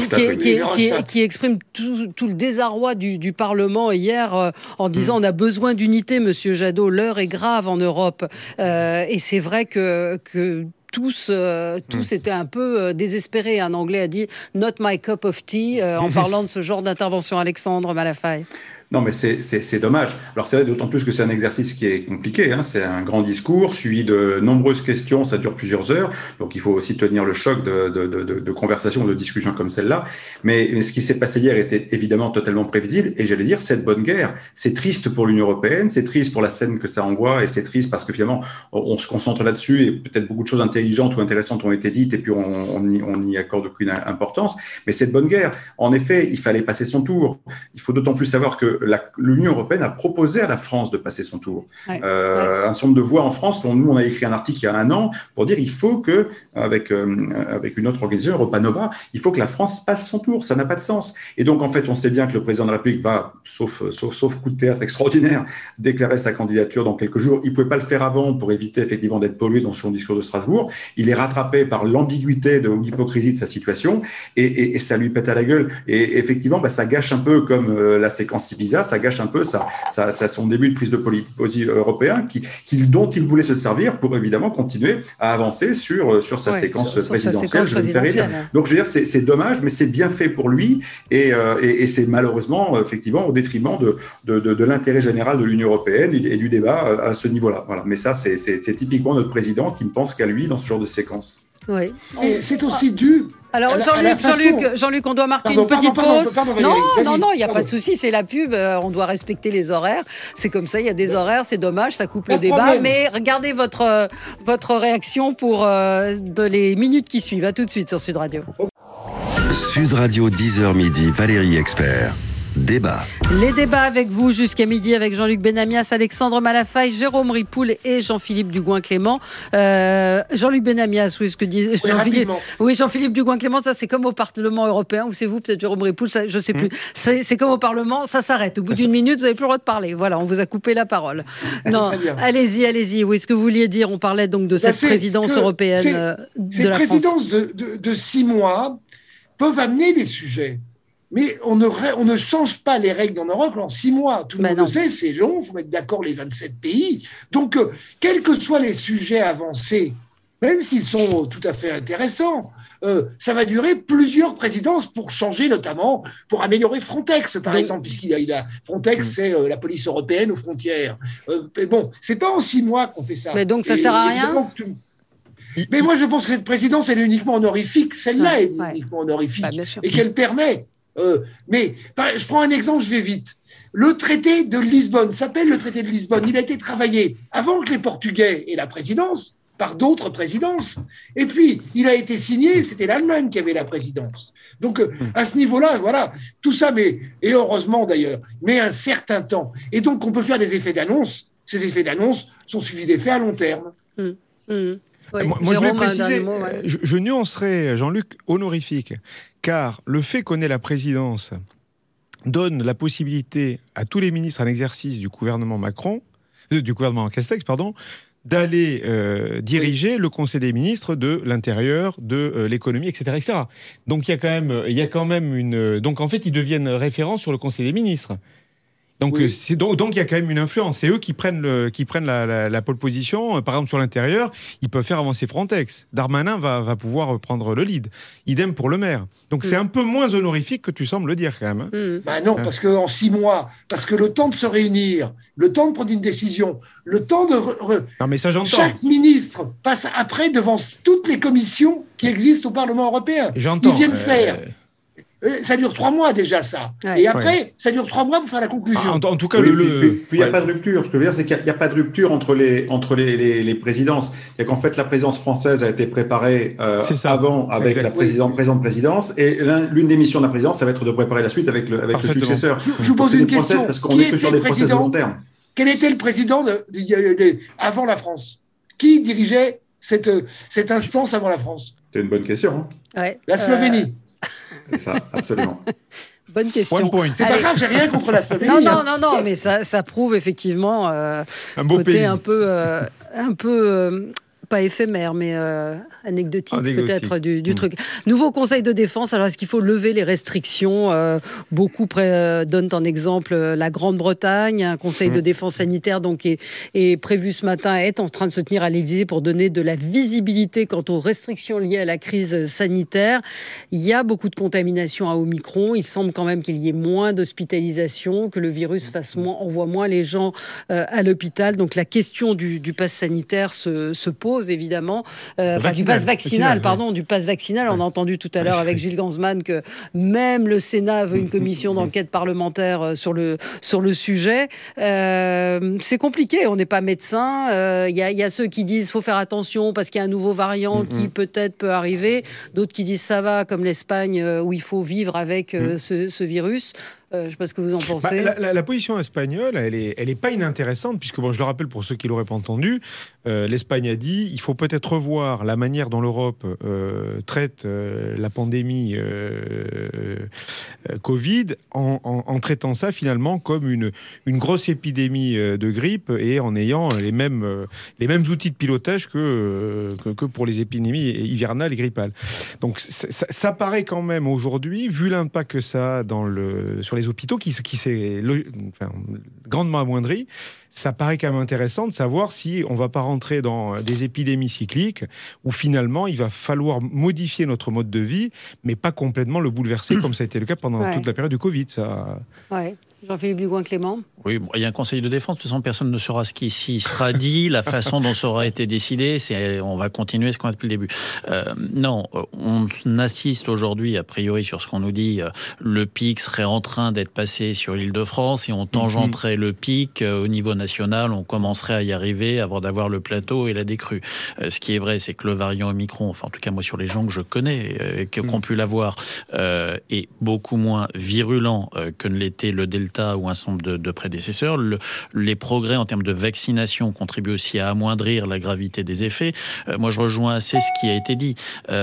qui exprime tout le désarroi du Parlement hier en disant on a besoin d'unité, Monsieur Jadot, l'heure est grave en Europe. Et c'est vrai que tous étaient un peu désespérés. Un Anglais a dit « not my cup of tea » en parlant de ce genre d'intervention. Alexandre Malafaye. Non, mais c'est dommage. Alors, c'est vrai, d'autant plus que c'est un exercice qui est compliqué. Hein. C'est un grand discours, suivi de nombreuses questions. Ça dure plusieurs heures. Donc, il faut aussi tenir le choc de conversations, de discussions comme celle-là. Mais ce qui s'est passé hier était évidemment totalement prévisible. Et j'allais dire, cette bonne guerre, c'est triste pour l'Union européenne, c'est triste pour la scène que ça envoie, et c'est triste parce que finalement, on se concentre là-dessus, et peut-être beaucoup de choses intelligentes ou intéressantes ont été dites, et puis on n'y accorde aucune importance. Mais cette bonne guerre, en effet, il fallait passer son tour. Il faut d'autant plus savoir que l'Union européenne a proposé à la France de passer son tour. Un certain nombre de voix en France, nous, on a écrit un article il y a 1 an pour dire il faut que, avec une autre organisation, Europa Nova, il faut que la France passe son tour. Ça n'a pas de sens. Et donc, en fait, on sait bien que le président de la République va, sauf coup de théâtre extraordinaire, déclarer sa candidature dans quelques jours. Il ne pouvait pas le faire avant pour éviter effectivement d'être pollué dans son discours de Strasbourg. Il est rattrapé par l'ambiguïté ou l'hypocrisie de sa situation, et ça lui pète à la gueule. Et effectivement, ça gâche un peu, comme la séquence Ibiza, ça gâche un peu son début de prise de position européen dont il voulait se servir pour évidemment continuer à avancer sur sa séquence présidentielle. Je vais me faire élire. Donc je veux dire, c'est dommage, mais c'est bien fait pour lui, et c'est malheureusement effectivement au détriment de l'intérêt général de l'Union européenne et du débat à ce niveau-là. Voilà. Mais ça, c'est typiquement notre président qui ne pense qu'à lui dans ce genre de séquence. Oui. Et c'est aussi dû. Alors Jean-Luc, on doit marquer une petite pause. Non, il n'y a pas de souci, c'est la pub, on doit respecter les horaires. C'est comme ça, il y a des horaires, c'est dommage, ça coupe le débat. Mais regardez votre réaction pour les minutes qui suivent. À tout de suite sur Sud Radio. Sud Radio 10h midi, Valérie Expert. Débat. Les débats avec vous jusqu'à midi avec Jean-Luc Benamias, Alexandre Malafaille, Jérôme Ripoul et Jean-Philippe Dugouin-Clément. Jean-Luc Benamias, oui, ce que dit Jean-Philippe. Oui, Jean-Philippe Dugouin-Clément, ça c'est comme au Parlement européen, ou c'est vous peut-être Jérôme Ripoul, ça, je sais plus. C'est comme au Parlement, ça s'arrête. Au bout d'une minute, vous n'avez plus le droit de parler. Voilà, on vous a coupé la parole. Non, allez-y. Oui, ce que vous vouliez dire, on parlait donc de cette présidence européenne de la France. Ces présidences de 6 mois peuvent amener des sujets. Mais on ne change pas les règles en Europe en 6 mois. Tout le monde le sait, c'est long, il faut mettre d'accord les 27 pays. Donc, quels que soient les sujets avancés, même s'ils sont tout à fait intéressants, ça va durer plusieurs présidences pour changer, notamment pour améliorer Frontex, par exemple, puisqu'il a Frontex, c'est la police européenne aux frontières. Bon, c'est pas en 6 mois qu'on fait ça. Mais donc, ça sert à rien. Mais moi, je pense que cette présidence, elle est uniquement honorifique. Celle-là est uniquement honorifique. Et qu'elle permet... mais je prends un exemple, je vais vite. Le traité de Lisbonne s'appelle le traité de Lisbonne. Il a été travaillé avant que les Portugais aient la présidence, par d'autres présidences. Et puis, il a été signé, c'était l'Allemagne qui avait la présidence. Donc, à ce niveau-là, voilà, tout ça, et heureusement d'ailleurs, met un certain temps. Et donc, on peut faire des effets d'annonce. Ces effets d'annonce sont suivis d'effets à long terme. Oui, moi, je voulais préciser, je nuancerais, Jean-Luc, honorifique, car le fait qu'on ait la présidence donne la possibilité à tous les ministres en exercice du gouvernement Castex, d'aller diriger le Conseil des ministres de l'Intérieur, de l'économie, etc., etc. Donc il y a quand même donc en fait, ils deviennent référents sur le Conseil des ministres. Donc, il y a quand même une influence. C'est eux qui prennent la pole position. Par exemple, sur l'intérieur, ils peuvent faire avancer Frontex. Darmanin va pouvoir prendre le lead. Idem pour le maire. Donc, c'est un peu moins honorifique que tu sembles le dire, quand même. Non, parce qu'en 6 mois, parce que le temps de se réunir, le temps de prendre une décision, le temps de... Non, mais ça, j'entends. Chaque ministre passe après devant toutes les commissions qui existent au Parlement européen. J'entends. Ils viennent faire... Ça dure 3 mois déjà, ça. Ouais. Et après, ça dure 3 mois pour faire la conclusion. En tout cas, puis il n'y a pas de rupture. Ce que je veux dire, c'est qu'il n'y a pas de rupture entre les présidences. Il y a qu'en fait, la présidence française a été préparée avant avec la présente présidence. Et l'une des missions de la présidence, ça va être de préparer la suite avec le successeur. Je vous pose une question. Parce qu'on n'est que sur des process de long terme. Quel était le président avant la France? Qui dirigeait cette instance avant la France? C'est une bonne question. La Slovénie. C'est ça, absolument. Bonne question. C'est pas grave, j'ai rien contre la Slovénie. Non, mais ça prouve effectivement un beau côté pays. un peu pas éphémère, mais anecdotique peut-être du truc. Nouveau conseil de défense, alors est-ce qu'il faut lever les restrictions? Beaucoup donnent en exemple la Grande-Bretagne, un conseil de défense sanitaire donc est prévu ce matin, est en train de se tenir à l'Élysée pour donner de la visibilité quant aux restrictions liées à la crise sanitaire. Il y a beaucoup de contaminations à Omicron, il semble quand même qu'il y ait moins d'hospitalisation, que le virus envoie moins les gens à l'hôpital, donc la question du pass sanitaire se pose évidemment, du pass vaccinal, du pass vaccinal. On a entendu tout à l'heure avec Gilles Gansman que même le Sénat veut une commission d'enquête parlementaire sur le sujet. C'est compliqué, on n'est pas médecin. Il y a ceux qui disent faut faire attention parce qu'il y a un nouveau variant qui peut-être peut arriver. D'autres qui disent ça va, comme l'Espagne où il faut vivre avec ce virus. Je ne sais pas ce que vous en pensez. La position espagnole, elle est pas inintéressante, puisque je le rappelle pour ceux qui l'auraient pas entendu, l'Espagne a dit il faut peut-être revoir la manière dont l'Europe traite la pandémie Covid en traitant ça finalement comme une grosse épidémie de grippe et en ayant les mêmes outils de pilotage que pour les épidémies hivernales et grippales. Donc ça paraît quand même aujourd'hui, vu l'impact que ça a sur les hôpitaux qui s'est grandement amoindri, ça paraît quand même intéressant de savoir si on ne va pas rentrer dans des épidémies cycliques où finalement il va falloir modifier notre mode de vie, mais pas complètement le bouleverser comme ça a été le cas pendant toute la période du Covid. Ça... Ouais. Jean-Philippe Dugoin-Clément. Oui, il y a un conseil de défense. De toute façon, personne ne saura ce qui s'y sera dit, la façon dont ça aura été décidé. On va continuer ce qu'on a depuis le début. Non, on assiste aujourd'hui, a priori, sur ce qu'on nous dit, le pic serait en train d'être passé sur l'Île-de-France et on tangenterait le pic au niveau national. On commencerait à y arriver avant d'avoir le plateau et la décrue. Ce qui est vrai, c'est que le variant Omicron, enfin en tout cas moi sur les gens que je connais, qui ont pu l'avoir, est beaucoup moins virulent que ne l'était le Delta ou un certain nombre de prédécesseurs. Les progrès en termes de vaccination contribuent aussi à amoindrir la gravité des effets. Moi, je rejoins assez ce qui a été dit.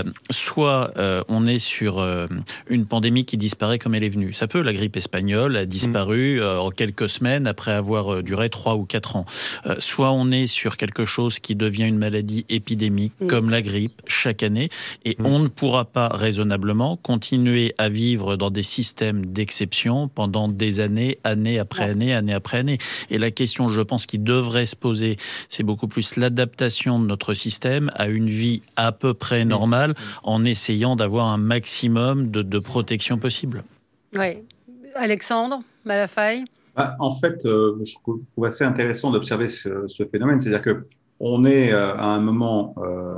Soit on est sur une pandémie qui disparaît comme elle est venue. Ça peut, la grippe espagnole a disparu en quelques semaines après avoir duré 3 ou 4 ans. Soit on est sur quelque chose qui devient une maladie épidémique, comme la grippe, chaque année, et on ne pourra pas raisonnablement continuer à vivre dans des systèmes d'exception pendant des années après année. Et la question, je pense, qui devrait se poser, c'est beaucoup plus l'adaptation de notre système à une vie à peu près normale, en essayant d'avoir un maximum de protection possible. Oui. Alexandre Malafaille. En fait, je trouve assez intéressant d'observer ce phénomène, c'est-à-dire que on est à un moment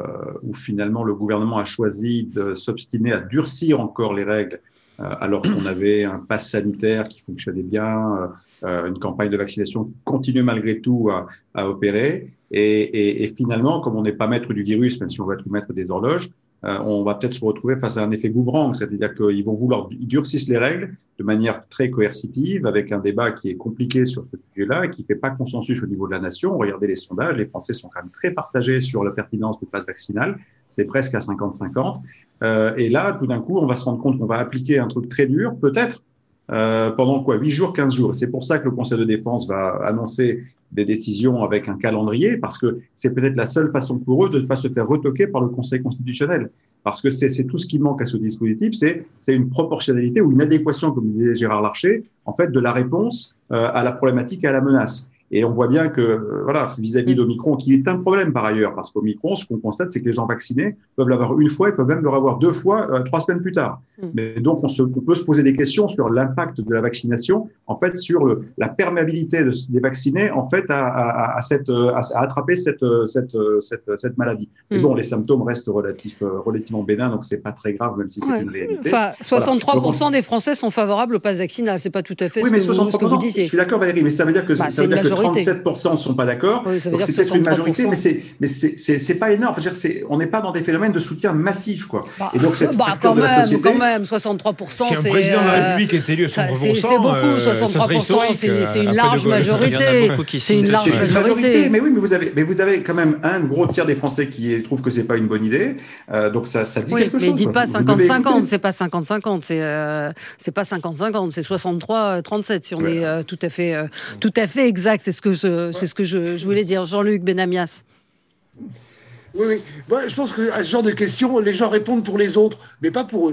où finalement le gouvernement a choisi de s'obstiner à durcir encore les règles alors qu'on avait un pass sanitaire qui fonctionnait bien, une campagne de vaccination qui continue malgré tout à opérer. Et finalement, comme on n'est pas maître du virus, même si on va être maître des horloges, on va peut-être se retrouver face à un effet boomerang, c'est-à-dire qu'ils vont ils durcissent les règles de manière très coercitive, avec un débat qui est compliqué sur ce sujet-là et qui fait pas consensus au niveau de la nation. Regardez les sondages, les Français sont quand même très partagés sur la pertinence du pass vaccinal, c'est presque à 50-50. Et là, tout d'un coup, on va se rendre compte qu'on va appliquer un truc très dur, peut-être, pendant 8 jours, 15 jours. C'est pour ça que le Conseil de défense va annoncer des décisions avec un calendrier, parce que c'est peut-être la seule façon pour eux de ne pas se faire retoquer par le Conseil constitutionnel. Parce que c'est tout ce qui manque à ce dispositif, c'est une proportionnalité ou une adéquation, comme disait Gérard Larcher, en fait, de la réponse à la problématique et à la menace. Et on voit bien que, vis-à-vis d'Omicron, qui est un problème par ailleurs, parce qu'Omicron, ce qu'on constate, c'est que les gens vaccinés peuvent l'avoir une fois et peuvent même le avoir 2 fois 3 semaines plus tard. Mais donc, on peut se poser des questions sur l'impact de la vaccination, en fait, sur la perméabilité des vaccinés, en fait, à attraper cette maladie. Mais bon, les symptômes restent relativement bénins, donc c'est pas très grave, même si c'est une réalité. Enfin, 63% des Français sont favorables au pass vaccinal. C'est pas tout à fait ce que vous disiez. Je suis d'accord, Valérie, mais ça veut dire que 37% ne sont pas d'accord. Oui, donc c'est peut-être une majorité, mais c'est pas énorme. Enfin, on n'est pas dans des phénomènes de soutien massif, quoi. Et donc cette fracture de la société. Quand même, 63%. Si un président de la République est élu à 100%, c'est beaucoup. 63%, c'est une large majorité. C'est une large majorité. Mais oui, mais vous avez quand même un gros tiers des Français qui trouvent que c'est pas une bonne idée. Donc ça dit quelque chose. Mais dites pas 50-50. C'est pas 50-50. C'est pas 50-50. C'est 63-37. Si on est tout à fait exact. C'est ce que je voulais dire. Jean-Luc Benamias. Oui. Moi, je pense qu'à ce genre de questions, les gens répondent pour les autres, mais pas pour eux.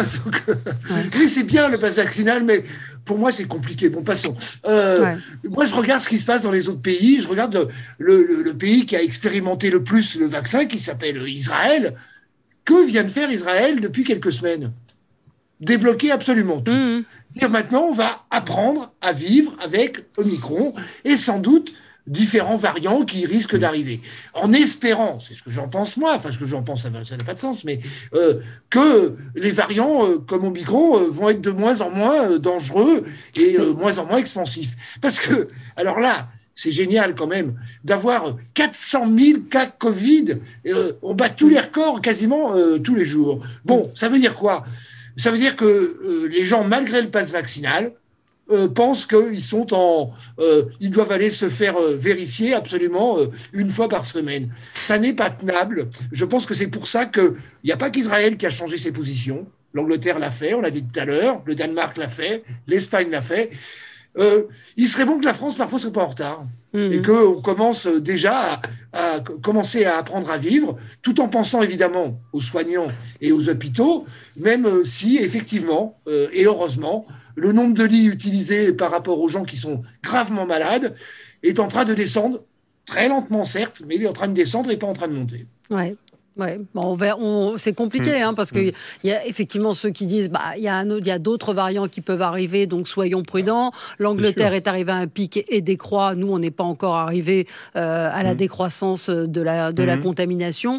Oui, c'est bien le pass vaccinal, mais pour moi, c'est compliqué. Bon, passons. Moi, je regarde ce qui se passe dans les autres pays. Je regarde le pays qui a expérimenté le plus le vaccin, qui s'appelle Israël. Que vient de faire Israël depuis quelques semaines? Débloquer absolument tout. Dire maintenant, on va apprendre à vivre avec Omicron et sans doute différents variants qui risquent d'arriver. En espérant, c'est ce que j'en pense moi, enfin ce que j'en pense, ça n'a pas de sens, mais que les variants comme Omicron vont être de moins en moins dangereux et moins en moins expansifs. Parce que, alors là, c'est génial quand même d'avoir 400 000 cas Covid. On bat tous les records quasiment tous les jours. Bon, ça veut dire quoi? Ça veut dire que les gens, malgré le pass vaccinal, pensent qu'ils ils doivent aller se faire vérifier absolument une fois par semaine. Ça n'est pas tenable. Je pense que c'est pour ça qu'il n'y a pas qu'Israël qui a changé ses positions. L'Angleterre l'a fait, on l'a dit tout à l'heure. Le Danemark l'a fait. L'Espagne l'a fait. Il serait bon que la France, parfois, soit pas en retard. Et qu'on commence déjà à commencer à apprendre à vivre, tout en pensant évidemment aux soignants et aux hôpitaux, même si, effectivement, et heureusement, le nombre de lits utilisés par rapport aux gens qui sont gravement malades est en train de descendre, très lentement certes, mais il est en train de descendre et pas en train de monter. Ouais, bon, c'est compliqué parce qu'il y a effectivement ceux qui disent il y a d'autres variants qui peuvent arriver, donc soyons prudents. L'Angleterre est arrivée à un pic et décroît. Nous, on n'est pas encore arrivé à la décroissance de la contamination.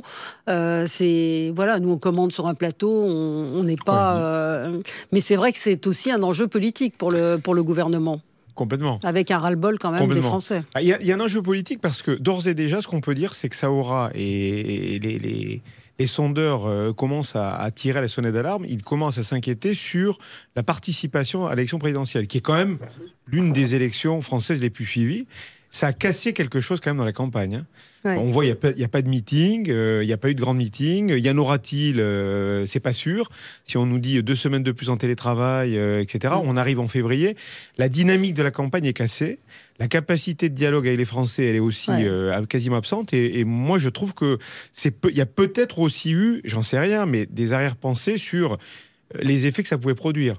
Nous on commande sur un plateau, on n'est pas. Mais c'est vrai que c'est aussi un enjeu politique pour le gouvernement. Complètement. Avec un ras-le-bol quand même des Français. Il y a un enjeu politique parce que d'ores et déjà, ce qu'on peut dire, c'est que ça aura, et les sondeurs commencent à tirer la sonnette d'alarme, ils commencent à s'inquiéter sur la participation à l'élection présidentielle, qui est quand même l'une des élections françaises les plus suivies. Ça a cassé quelque chose quand même dans la campagne. On voit, il n'y a pas de meeting, il n'y a pas eu de grand meeting. Y en aura-t-il? C'est pas sûr. Si on nous dit 2 semaines de plus en télétravail, etc., on arrive en février. La dynamique de la campagne est cassée. La capacité de dialogue avec les Français, elle est aussi quasiment absente. Et moi, je trouve que y a peut-être aussi eu, j'en sais rien, mais des arrière-pensées sur les effets que ça pouvait produire.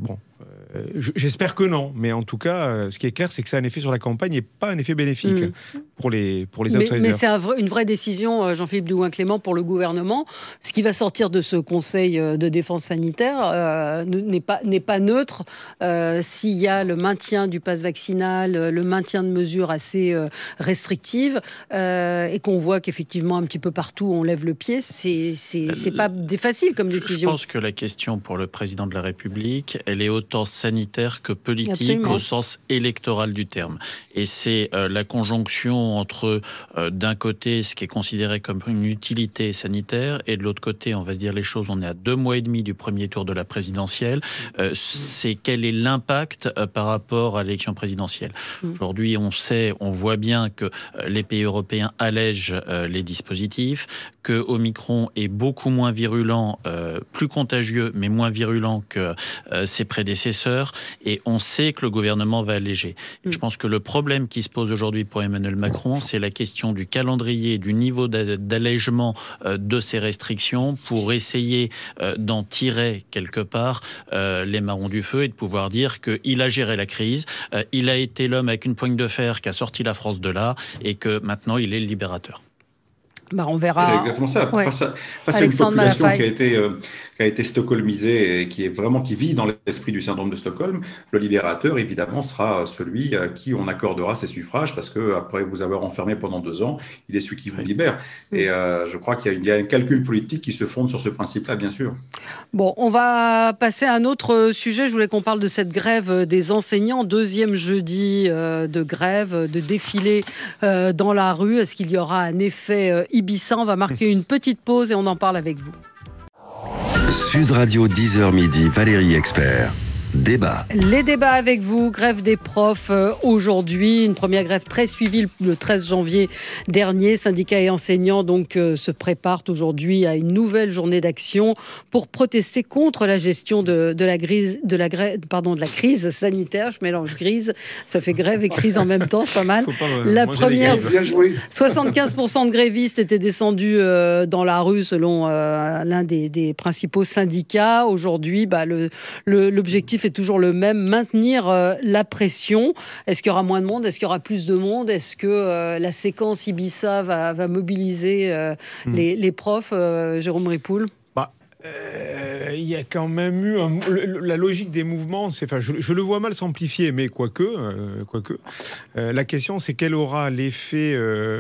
J'espère que non, mais en tout cas, ce qui est clair, c'est que ça a un effet sur la campagne et pas un effet bénéfique pour les outsiders. Mais c'est une vraie décision, Jean-Philippe Douin-Clément, pour le gouvernement. Ce qui va sortir de ce Conseil de défense sanitaire n'est pas neutre. S'il y a le maintien du pass vaccinal, le maintien de mesures assez restrictives, et qu'on voit qu'effectivement, un petit peu partout, on lève le pied, c'est pas facile comme décision. Je pense que la question pour le président de la République, elle est autant sanitaire que politique. Absolument. Au sens électoral du terme. Et c'est la conjonction entre d'un côté ce qui est considéré comme une utilité sanitaire et de l'autre côté, on va se dire les choses, on est à 2 mois et demi du premier tour de la présidentielle, c'est quel est l'impact par rapport à l'élection présidentielle. Aujourd'hui, on voit bien que les pays européens allègent les dispositifs, que Omicron est beaucoup moins virulent, plus contagieux, mais moins virulent que ses prédécesseurs, et on sait que le gouvernement va alléger. Je pense que le problème qui se pose aujourd'hui pour Emmanuel Macron, c'est la question du calendrier, du niveau d'allègement de ces restrictions pour essayer d'en tirer quelque part les marrons du feu et de pouvoir dire qu'il a géré la crise, il a été l'homme avec une poigne de fer qui a sorti la France de là et que maintenant il est le libérateur. On verra. C'est exactement ça. Face à une population qui a été stockholmisée et qui vit dans l'esprit du syndrome de Stockholm, le libérateur, évidemment, sera celui à qui on accordera ses suffrages parce que après vous avoir enfermé pendant 2 ans, il est celui qui vous libère. Et je crois qu'il y a un calcul politique qui se fonde sur ce principe-là, bien sûr. Bon, on va passer à un autre sujet. Je voulais qu'on parle de cette grève des enseignants. 2e jeudi de grève, de défilé dans la rue. Est-ce qu'il y aura un effet Ibiza? On va marquer une petite pause et on en parle avec vous. Sud Radio 10h midi, Valérie Expert. débat. Les débats avec vous, grève des profs aujourd'hui, une première grève très suivie le 13 janvier dernier. Syndicats et enseignants donc se préparent aujourd'hui à une nouvelle journée d'action pour protester contre la gestion de la crise sanitaire. Je mélange grise, ça fait grève et crise en même temps, c'est pas mal. La première, 75% de grévistes étaient descendus dans la rue selon l'un des principaux syndicats. Aujourd'hui, l'objectif est toujours le même, maintenir la pression. Est-ce qu'il y aura moins de monde? Est-ce qu'il y aura plus de monde? Est-ce que la séquence Ibiza va mobiliser les profs, Jérôme Ripoul? Il y a quand même eu la logique des mouvements. Je le vois mal s'amplifier, mais quoique. La question, c'est quel aura l'effet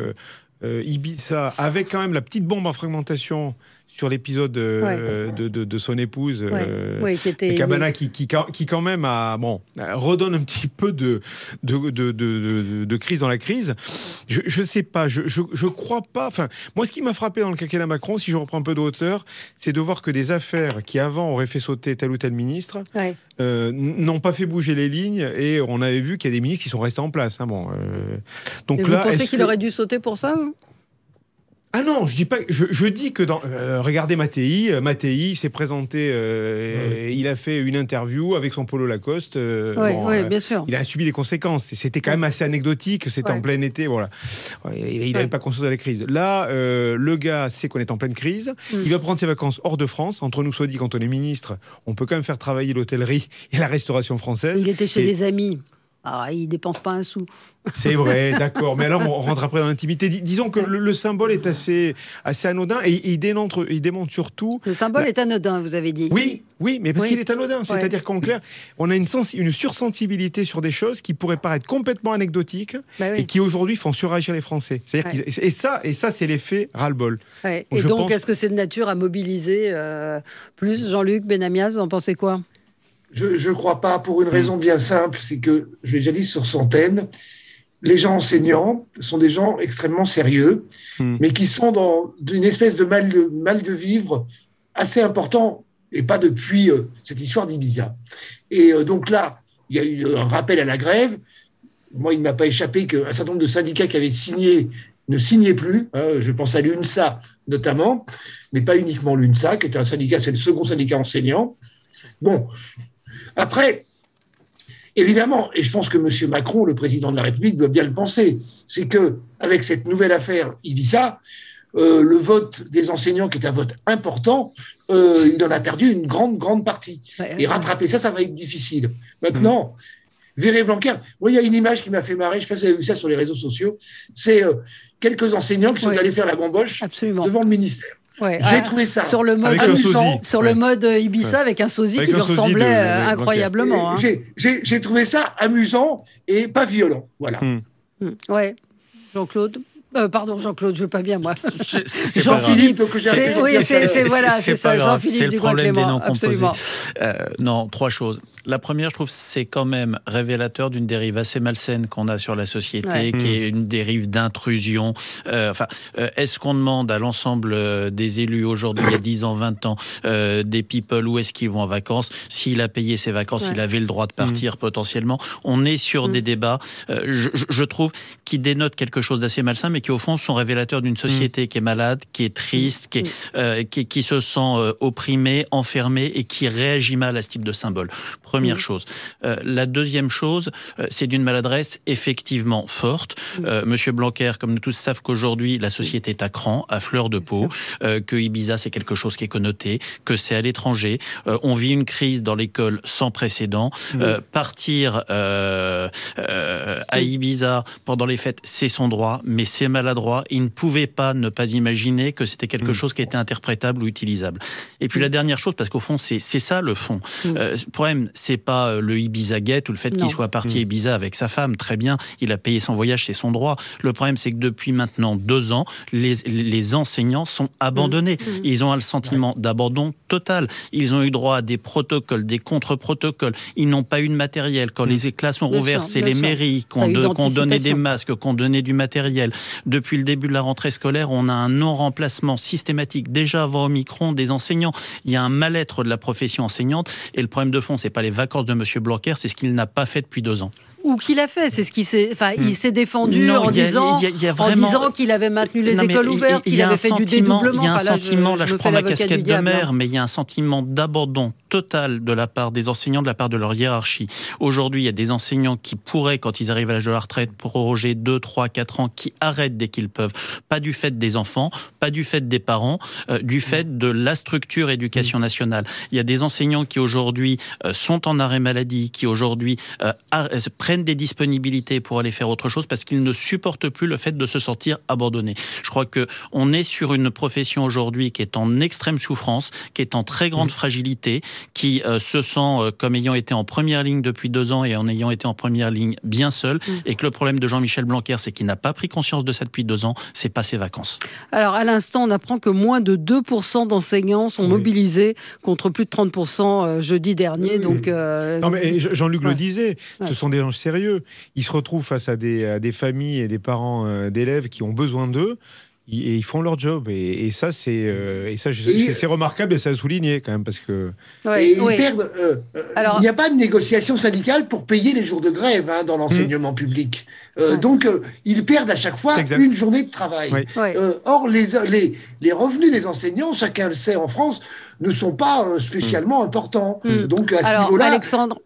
Ibiza, avec quand même la petite bombe en fragmentation sur l'épisode de son épouse, qui était Cabana, qui quand même redonne un petit peu de crise dans la crise. Je sais pas, je crois pas. Enfin, moi, ce qui m'a frappé dans le quinquennat Macron, si je reprends un peu de hauteur, c'est de voir que des affaires qui avant auraient fait sauter tel ou tel ministre n'ont pas fait bouger les lignes, et on avait vu qu'il y a des ministres qui sont restés en place. Donc et là, vous pensez qu'il aurait dû sauter pour ça? Ah non, je dis pas. Je dis que regardez Mattei s'est présenté, il a fait une interview avec son polo Lacoste. Bien sûr. Il a subi des conséquences. C'était quand même assez anecdotique. C'était en plein été, voilà. Il n'avait pas conscience de la crise. Là, le gars sait qu'on est en pleine crise. Il va prendre ses vacances hors de France. Entre nous, soit dit, quand on est ministre, on peut quand même faire travailler l'hôtellerie et la restauration française. Il était chez des amis. Il dépense pas un sou. C'est vrai, d'accord. Mais alors, on rentre après dans l'intimité. Disons que le symbole est assez anodin, et il démontre surtout... Le symbole est anodin, vous avez dit. Oui, mais parce qu'il est anodin. C'est-à-dire qu'en clair, on a une sursensibilité sur des choses qui pourraient paraître complètement anecdotiques et qui aujourd'hui font surréagir les Français. C'est-à-dire et ça, c'est l'effet ras-le-bol. Et donc, est-ce que c'est de nature à mobiliser plus? Jean-Luc Benamias, vous en pensez quoi? Je ne crois pas, pour une raison bien simple, c'est que, je l'ai déjà dit sur Centaines, les gens enseignants sont des gens extrêmement sérieux, mais qui sont dans une espèce de mal de vivre assez important, et pas depuis cette histoire d'Ibiza. Et donc là, il y a eu un rappel à la grève. Moi, il ne m'a pas échappé qu'un certain nombre de syndicats qui avaient signé ne signaient plus. Je pense à l'UNSA notamment, mais pas uniquement l'UNSA, qui est un syndicat, c'est le second syndicat enseignant. Bon. Après, évidemment, et je pense que M. Macron, le président de la République, doit bien le penser, c'est qu'avec cette nouvelle affaire Ibiza, le vote des enseignants, qui est un vote important, il en a perdu une grande partie. Et rattraper ça va être difficile. Maintenant, Véré Blanquer, moi, il y a une image qui m'a fait marrer, je ne sais pas si vous avez vu ça sur les réseaux sociaux, c'est quelques enseignants qui sont allés faire la bamboche devant le ministère. J'ai trouvé ça sur le mode amusant, sur le mode Ibiza, avec un sosie qui lui ressemblait incroyablement. J'ai trouvé ça amusant et pas violent. Voilà. Jean-Claude. Pardon, Jean-Claude, je veux pas bien, moi. Jean-Philippe, donc j'ai c'est ça, Jean-Philippe. C'est le problème des noms composés. Non, trois choses. La première, je trouve, c'est quand même révélateur d'une dérive assez malsaine qu'on a sur la société, qui est une dérive d'intrusion. Est-ce qu'on demande à l'ensemble des élus aujourd'hui, il y a 10 ans, 20 ans, des people, où est-ce qu'ils vont en vacances? S'il a payé ses vacances, il avait le droit de partir potentiellement. On est sur des débats, je trouve, qui dénotent quelque chose d'assez malsain, mais qui, au fond, sont révélateurs d'une société qui est malade, qui est triste, qui se sent opprimée, enfermée, et qui réagit mal à ce type de symbole. Première chose. La deuxième chose, c'est d'une maladresse effectivement forte. Monsieur Blanquer, comme nous tous, savent qu'aujourd'hui, la société est à cran, à fleur de peau, que Ibiza, c'est quelque chose qui est connoté, que c'est à l'étranger. On vit une crise dans l'école sans précédent. Partir à Ibiza pendant les fêtes, c'est son droit, mais c'est maladroit. Il ne pouvait pas ne pas imaginer que c'était quelque chose qui était interprétable ou utilisable. Et puis la dernière chose, parce qu'au fond, c'est ça le fond. Le problème, c'est pas le Ibiza Gate ou le fait qu'il soit parti à Ibiza avec sa femme. Très bien, il a payé son voyage, c'est son droit. Le problème, c'est que depuis maintenant 2 ans, les enseignants sont abandonnés. Ils ont un sentiment d'abandon total. Ils ont eu droit à des protocoles, des contre-protocoles. Ils n'ont pas eu de matériel. Quand les classes ont rouvert, c'est les mairies qui ont donné des masques, qui ont donné du matériel. Depuis le début de la rentrée scolaire, on a un non-remplacement systématique, déjà avant Omicron, des enseignants. Il y a un mal-être de la profession enseignante. Et le problème de fond, c'est pas les les vacances de M. Blanquer, c'est ce qu'il n'a pas fait depuis 2 ans. Ou qu'il a fait, c'est ce qu'il s'est. Enfin, il s'est défendu en disant qu'il avait maintenu les écoles ouvertes, qu'il avait fait du dédoublement. Il y a un sentiment, là je prends ma casquette de maire, mais il y a un sentiment d'abandon total de la part des enseignants, de la part de leur hiérarchie. Aujourd'hui, il y a des enseignants qui pourraient, quand ils arrivent à l'âge de la retraite, proroger 2, 3, 4 ans, qui arrêtent dès qu'ils peuvent. Pas du fait des enfants, pas du fait des parents, du fait de la structure éducation nationale. Il y a des enseignants qui aujourd'hui sont en arrêt maladie, qui aujourd'hui prennent des disponibilités pour aller faire autre chose parce qu'ils ne supportent plus le fait de se sentir abandonnés. Je crois qu'on est sur une profession aujourd'hui qui est en extrême souffrance, qui est en très grande fragilité, qui se sent comme ayant été en première ligne depuis 2 ans et en ayant été en première ligne bien seul, et que le problème de Jean-Michel Blanquer, c'est qu'il n'a pas pris conscience de ça depuis 2 ans, c'est pas ses vacances. Alors, à l'instant, on apprend que moins de 2% d'enseignants sont mobilisés contre plus de 30% jeudi dernier. Donc, non, mais Jean-Luc le disait, ce sont des gens sérieux. Ils se retrouvent face à des familles et des parents d'élèves qui ont besoin d'eux. Et ils font leur job et ça c'est remarquable et ça a souligné quand même parce que ils perdent. Il n'y a pas de négociation syndicale pour payer les jours de grève dans l'enseignement public. Donc ils perdent à chaque fois une journée de travail. Or les revenus des enseignants, chacun le sait en France, ne sont pas spécialement importants. Donc à ce niveau-là, Alexandre,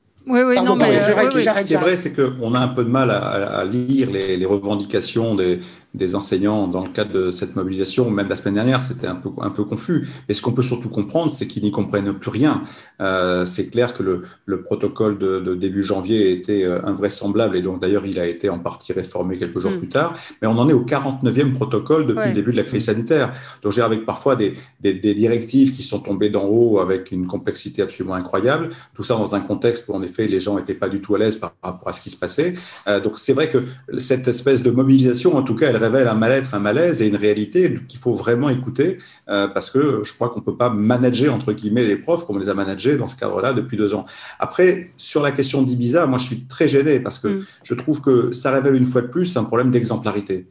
ce qui est vrai, c'est qu'on a un peu de mal à lire les revendications des enseignants dans le cadre de cette mobilisation. Même la semaine dernière, c'était un peu confus. Et ce qu'on peut surtout comprendre, c'est qu'ils n'y comprennent plus rien. C'est clair que le protocole de début janvier était invraisemblable et donc d'ailleurs il a été en partie réformé quelques jours plus tard. Mais on en est au 49e protocole depuis le début de la crise sanitaire. Donc j'ai avec parfois des directives qui sont tombées d'en haut avec une complexité absolument incroyable. Tout ça dans un contexte où en effet les gens n'étaient pas du tout à l'aise par rapport à ce qui se passait. Donc c'est vrai que cette espèce de mobilisation, en tout cas, elle révèle un mal-être, un malaise et une réalité qu'il faut vraiment écouter parce que je crois qu'on ne peut pas manager, entre guillemets, les profs comme on les a managés dans ce cadre-là depuis 2 ans. Après, sur la question d'Ibiza, moi je suis très gêné parce que je trouve que ça révèle une fois de plus un problème d'exemplarité.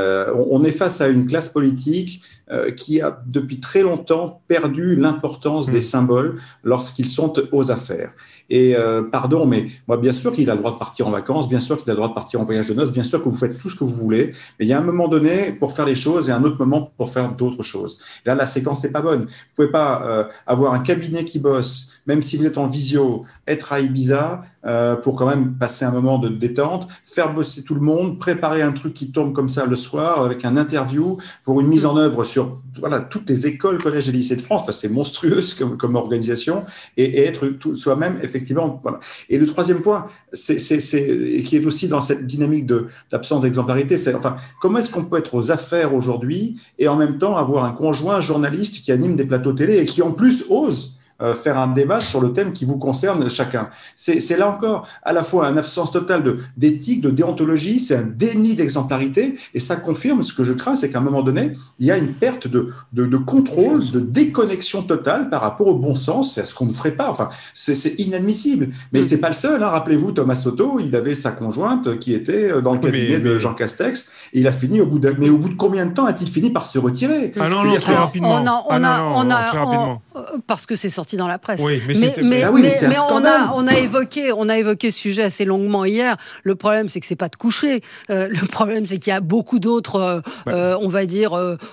On est face à une classe politique qui a depuis très longtemps perdu l'importance des symboles lorsqu'ils sont aux affaires. Et pardon, mais moi, bien sûr qu'il a le droit de partir en vacances, bien sûr qu'il a le droit de partir en voyage de noces, bien sûr que vous faites tout ce que vous voulez, mais il y a un moment donné pour faire les choses et un autre moment pour faire d'autres choses. Là, la séquence n'est pas bonne. Vous pouvez pas avoir un cabinet qui bosse, même si vous êtes en visio, être à Ibiza pour quand même passer un moment de détente, faire bosser tout le monde, préparer un truc qui tombe comme ça le soir avec un interview pour une mise en œuvre sur toutes les écoles, collèges et lycées de France. Enfin, c'est monstrueux comme organisation et être soi-même effectivement. Voilà. Et le troisième point, c'est qui est aussi dans cette dynamique d'absence d'exemplarité, c'est comment est-ce qu'on peut être aux affaires aujourd'hui et en même temps avoir un conjoint journaliste qui anime des plateaux télé et qui en plus ose faire un débat sur le thème qui vous concerne chacun. C'est là encore à la fois une absence totale d'éthique, de déontologie, c'est un déni d'exemplarité et ça confirme ce que je crains, c'est qu'à un moment donné, il y a une perte de contrôle, de déconnexion totale par rapport au bon sens, c'est à ce qu'on ne ferait pas. Enfin, c'est inadmissible. Mais c'est pas le seul. Rappelez-vous, Thomas Soto, il avait sa conjointe qui était dans le cabinet de Jean Castex et il a fini mais au bout de combien de temps a-t-il fini par se retirer? Très rapidement. Très rapidement. Parce que c'est sorti dans la presse. Oui, mais on a évoqué ce sujet assez longuement hier. Le problème, c'est que c'est pas de coucher. Le problème, c'est qu'il y a beaucoup d'autres, on va dire,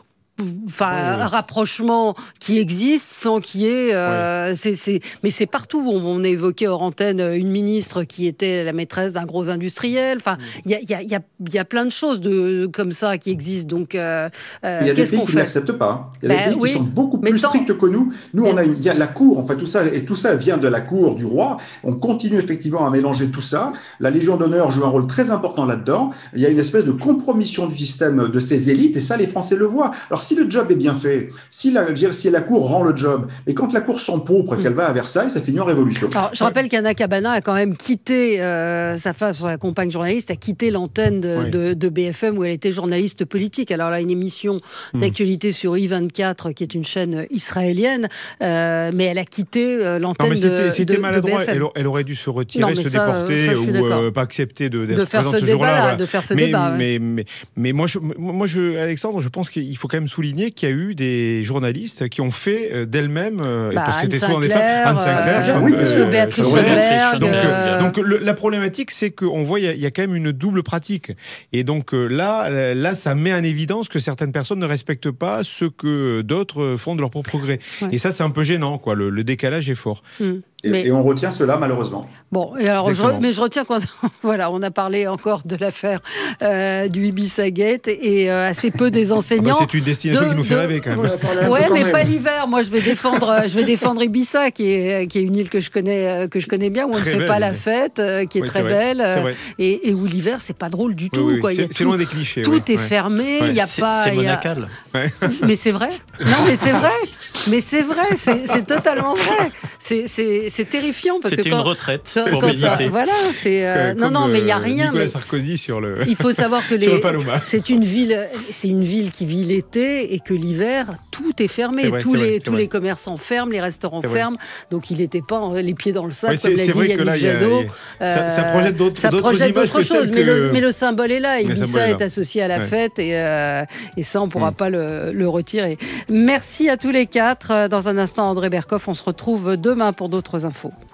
rapprochements qui existent sans qu'il y ait... Mais c'est partout. On a évoqué hors antenne une ministre qui était la maîtresse d'un gros industriel. Il y a plein de choses comme ça qui existent. Donc, il y a des pays qui n'acceptent pas. Il y a des pays qui sont beaucoup plus stricts que nous. Nous, il y a la cour, tout ça, et tout ça vient de la cour du roi. On continue effectivement à mélanger tout ça. La Légion d'honneur joue un rôle très important là-dedans. Il y a une espèce de compromission du système de ces élites, et ça, les Français le voient. Alors, si le job est bien fait, si la cour rend le job, et quand la cour s'empourpre et qu'elle va à Versailles, ça finit en révolution. Alors, je rappelle qu'Anna Cabana a quand même quitté, sa compagne journaliste, a quitté l'antenne de BFM où elle était journaliste politique. Alors là, une émission d'actualité sur I24, qui est une chaîne israélienne, mais elle a quitté l'antenne de BFM. C'était maladroit. Elle aurait dû se retirer, se déporter ou pas accepter d'être présente ce jour-là. De faire ce débat. Mais moi, Alexandre, je pense qu'il faut quand même souligner qu'il y a eu des journalistes qui ont fait d'elles-mêmes, parce que c'était souvent des femmes, Anne Sinclair, Béatrice Schoenberg. Donc la problématique, c'est qu'on voit il y a quand même une double pratique. Et donc là, ça met en évidence que certaines personnes ne respectent pas ce que d'autres font de leur propre gré. Ouais. Et ça, c'est un peu gênant, quoi. Le décalage est fort. Et on retient cela, malheureusement. Bon, et alors, je retiens voilà, on a parlé encore de l'affaire du Ibiza Gate et assez peu des enseignants. C'est une destination qui nous fait rêver, quand même. Ouais, mais pas l'hiver. Moi, je vais défendre Ibiza, qui est une île que je connais bien, où on ne fait pas la fête, qui est très belle, et où l'hiver, c'est pas drôle du tout. Quoi. C'est loin des clichés. Tout est fermé, il y a pas. C'est monacal. Mais c'est vrai. Non, mais c'est vrai. C'est totalement vrai. C'est terrifiant parce c'était que une retraite pour méditer. Voilà, non, mais il y a rien. Nicolas Sarkozy sur le. Il faut savoir que c'est une ville qui vit l'été et que l'hiver tout est fermé. Tous les commerçants ferment, les restaurants ferment. Donc il n'était pas les pieds dans le sac comme l'a dit Yannick Jadot. Ça projette d'autres choses, mais le symbole est là. Ibiza est associé à la fête et ça on ne pourra pas le retirer. Merci à tous les quatre. Dans un instant, André Berkoff, on se retrouve demain pour d'autres infos.